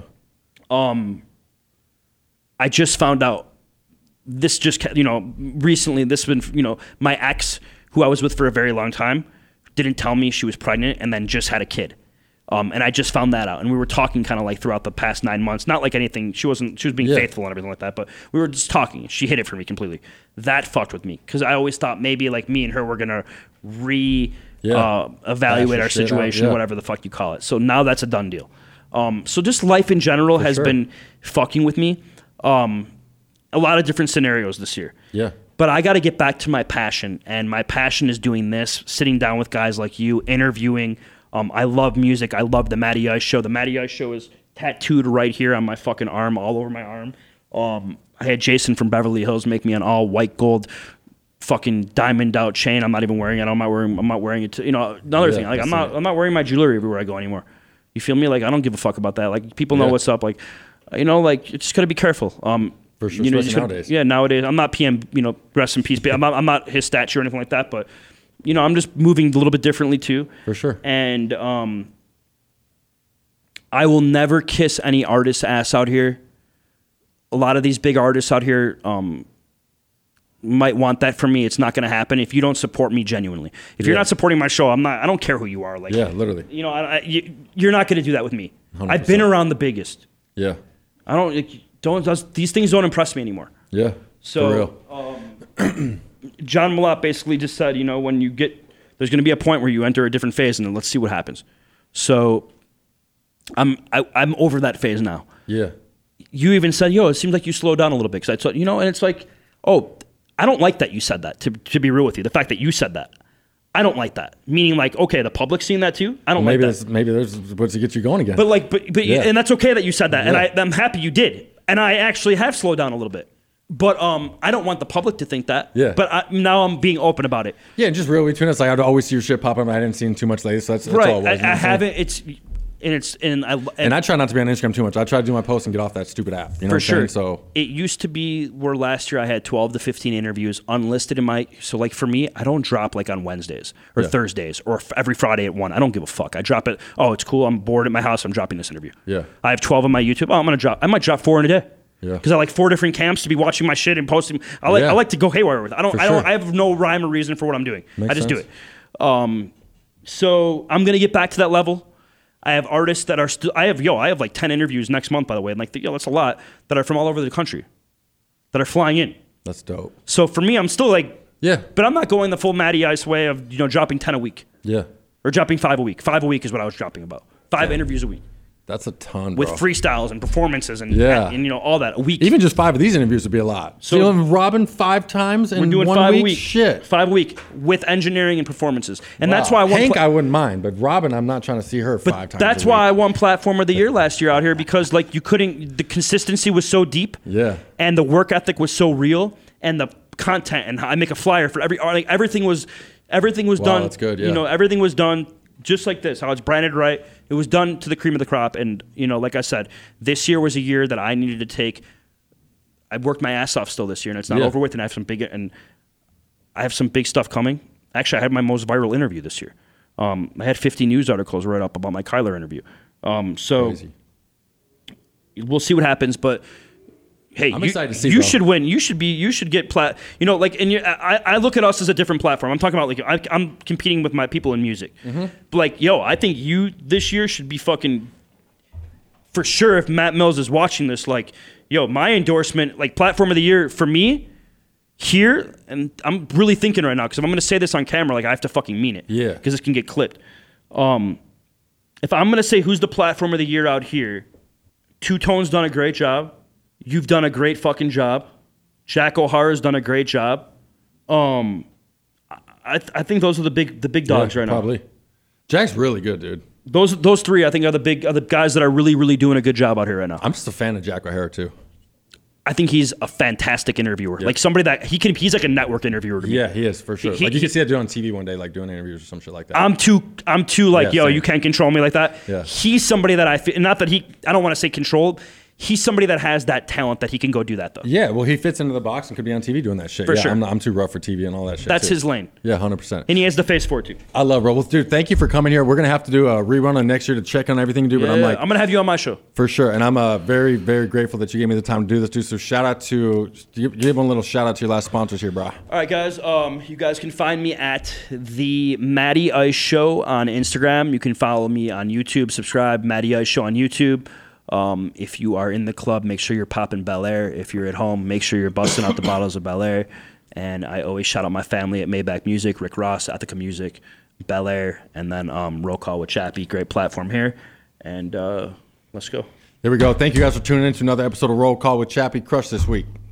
I just found out this just, recently this has been, my ex, who I was with for a very long time, didn't tell me she was pregnant and then just had a kid. And I just found that out. And we were talking kind of like throughout the past 9 months, not like anything, she was being faithful and everything like that, but we were just talking. She hid it from me completely. That fucked with me because I always thought maybe like me and her were going to evaluate our situation, whatever the fuck you call it. So now that's a done deal. So just life in general has been fucking with me. A lot of different scenarios this year. Yeah. But I got to get back to my passion, and my passion is doing this, sitting down with guys like you, interviewing. I love music. I love the Matty Ice Show. The Matty Ice Show is tattooed right here on my fucking arm, all over my arm. I had Jason from Beverly Hills make me an all white gold fucking diamond out chain. I'm not even wearing it. I'm not wearing it to, another thing. Like I'm not wearing my jewelry everywhere I go anymore. You feel me? Like I don't give a fuck about that. Like people know what's up. Like, like you just got to be careful. For sure, especially nowadays. Yeah, nowadays. I'm not PM, rest in peace. I'm not his statue or anything like that, but, I'm just moving a little bit differently too. For sure. And I will never kiss any artist's ass out here a lot of these big artists out here might want that from me. It's not going to happen if you don't support me genuinely. If you're not supporting my show, I don't care who you are. Like, Yeah, literally. You know, you're not going to do that with me. 100%. I've been around the biggest. Yeah. These things don't impress me anymore. Yeah. So, for real. John Malott basically just said, you know, there's going to be a point where you enter a different phase, and then let's see what happens. So, I'm over that phase now. Yeah. You even said, it seems like you slowed down a little bit. Because I thought, and it's like, I don't like that you said that, to be real with you. The fact that you said that. I don't like that. Meaning, like, okay, the public's seeing that too. I don't like that. Maybe there's what's to get you going again. But yeah. And that's okay that you said that. Yeah. And I'm happy you did. And I actually have slowed down a little bit. But I don't want the public to think that. Yeah. But now I'm being open about it. Yeah, and just real between us, like I'd always see your shit pop up. I hadn't seen too much lately, so that's Right. all it was. I haven't. And I try not to be on Instagram too much. I try to do my posts and get off that stupid app. You know for what I'm sure. saying? So it used to be where last year I had 12 to 15 interviews unlisted in my. So like for me, I don't drop like on Wednesdays or Thursdays or every Friday at 1. I don't give a fuck. I drop it. Oh, it's cool. I'm bored at my house. I'm dropping this interview. Yeah. I have 12 on my YouTube. I might drop 4 in a day. Yeah. Because I like 4 different camps to be watching my shit and posting. I like to go haywire with it. I have no rhyme or reason for what I'm doing. Makes I just sense. do it. So I'm gonna get back to that level. I have artists that are still. I have like 10 interviews next month, by the way. And like, that's a lot that are from all over the country, that are flying in. that's dope. So for me, I'm still like, Yeah. but I'm not going the full Matty Ice way of dropping 10 a week Yeah. or dropping 5 a week. 5 a week is what I was dropping about. 5 interviews a week That's a ton, bro. with freestyles and performances and Yeah. and all that a week. Even just 5 of these interviews would be a lot. So you know, Robin 5 times in We're doing 1 5 week? a week. Shit. 5 a week with engineering and performances, and that's Wow. why I want. Hank, I wouldn't mind, but Robin, I'm not trying to see her 5 times. That's a why I week. won Platform of the Year last year out here, because like you couldn't. The consistency was so deep. Yeah. And the work ethic was so real, and the content, and I make a flyer for everything was done. That's good, yeah. Everything was done just like this, how it's branded right. It was done to the cream of the crop, and like I said, this year was a year that I needed to take. I worked my ass off still this year, and it's not over with, and I have some big stuff coming. Actually, I had my most viral interview this year. I had 50 news articles right up about my Kyler interview. So Crazy. we'll see what happens, but hey, I'm excited to see, you bro. should win. You should get I look at us as a different platform. I'm talking about like I'm competing with my people in music. Mm-hmm. But like, I think you this year should be fucking for sure. If Matt Mills is watching this, like, my endorsement, like Platform of the Year for me here, and I'm really thinking right now because if I'm going to say this on camera, like I have to fucking mean it. Yeah. Because this can get clipped. If I'm going to say who's the Platform of the Year out here, Two Tone's done a great job. You've done a great fucking job. Jack O'Hara's done a great job. I think those are the big dogs right probably. now. Jack's really good, dude. Those 3 I think are the guys that are really, really doing a good job out here right now. I'm just a fan of Jack O'Hara too. I think he's a fantastic interviewer. Like somebody that he's like a network interviewer to me. Yeah, he is for sure. Like you can see that dude on TV one day, like doing interviews or some shit like that. I'm too like, Yeah, same. you can't control me like that. Yeah. He's somebody that I feel, not that I don't want to say control. He's somebody that has that talent that he can go do that though. Yeah, well, he fits into the box and could be on TV doing that shit. For yeah, sure. I'm too rough for TV and all that shit. That's too. his lane. Yeah, 100%. And he has the face for it too. I love bro. Well, dude, thank you for coming here. We're gonna have to do a rerun on next year to check on everything, dude. But I'm like, I'm gonna have you on my show for sure, and I'm very, very grateful that you gave me the time to do this, dude. So shout out to give one little shout out to your last sponsors here, bro. All right, guys. You guys can find me at the Matty Ice Show on Instagram. You can follow me on YouTube. Subscribe, Matty Ice Show on YouTube. If you are in the club, make sure you're popping Bel Air. If you're at home, make sure you're busting out the bottles of Bel Air. And I always shout out my family at Maybach Music, Rick Ross, Attica Music, Bel Air, and then Roll Call with Chappie. Great platform here. And let's go. There we go. Thank you guys for tuning in to another episode of Roll Call with Chappie. Crush this week.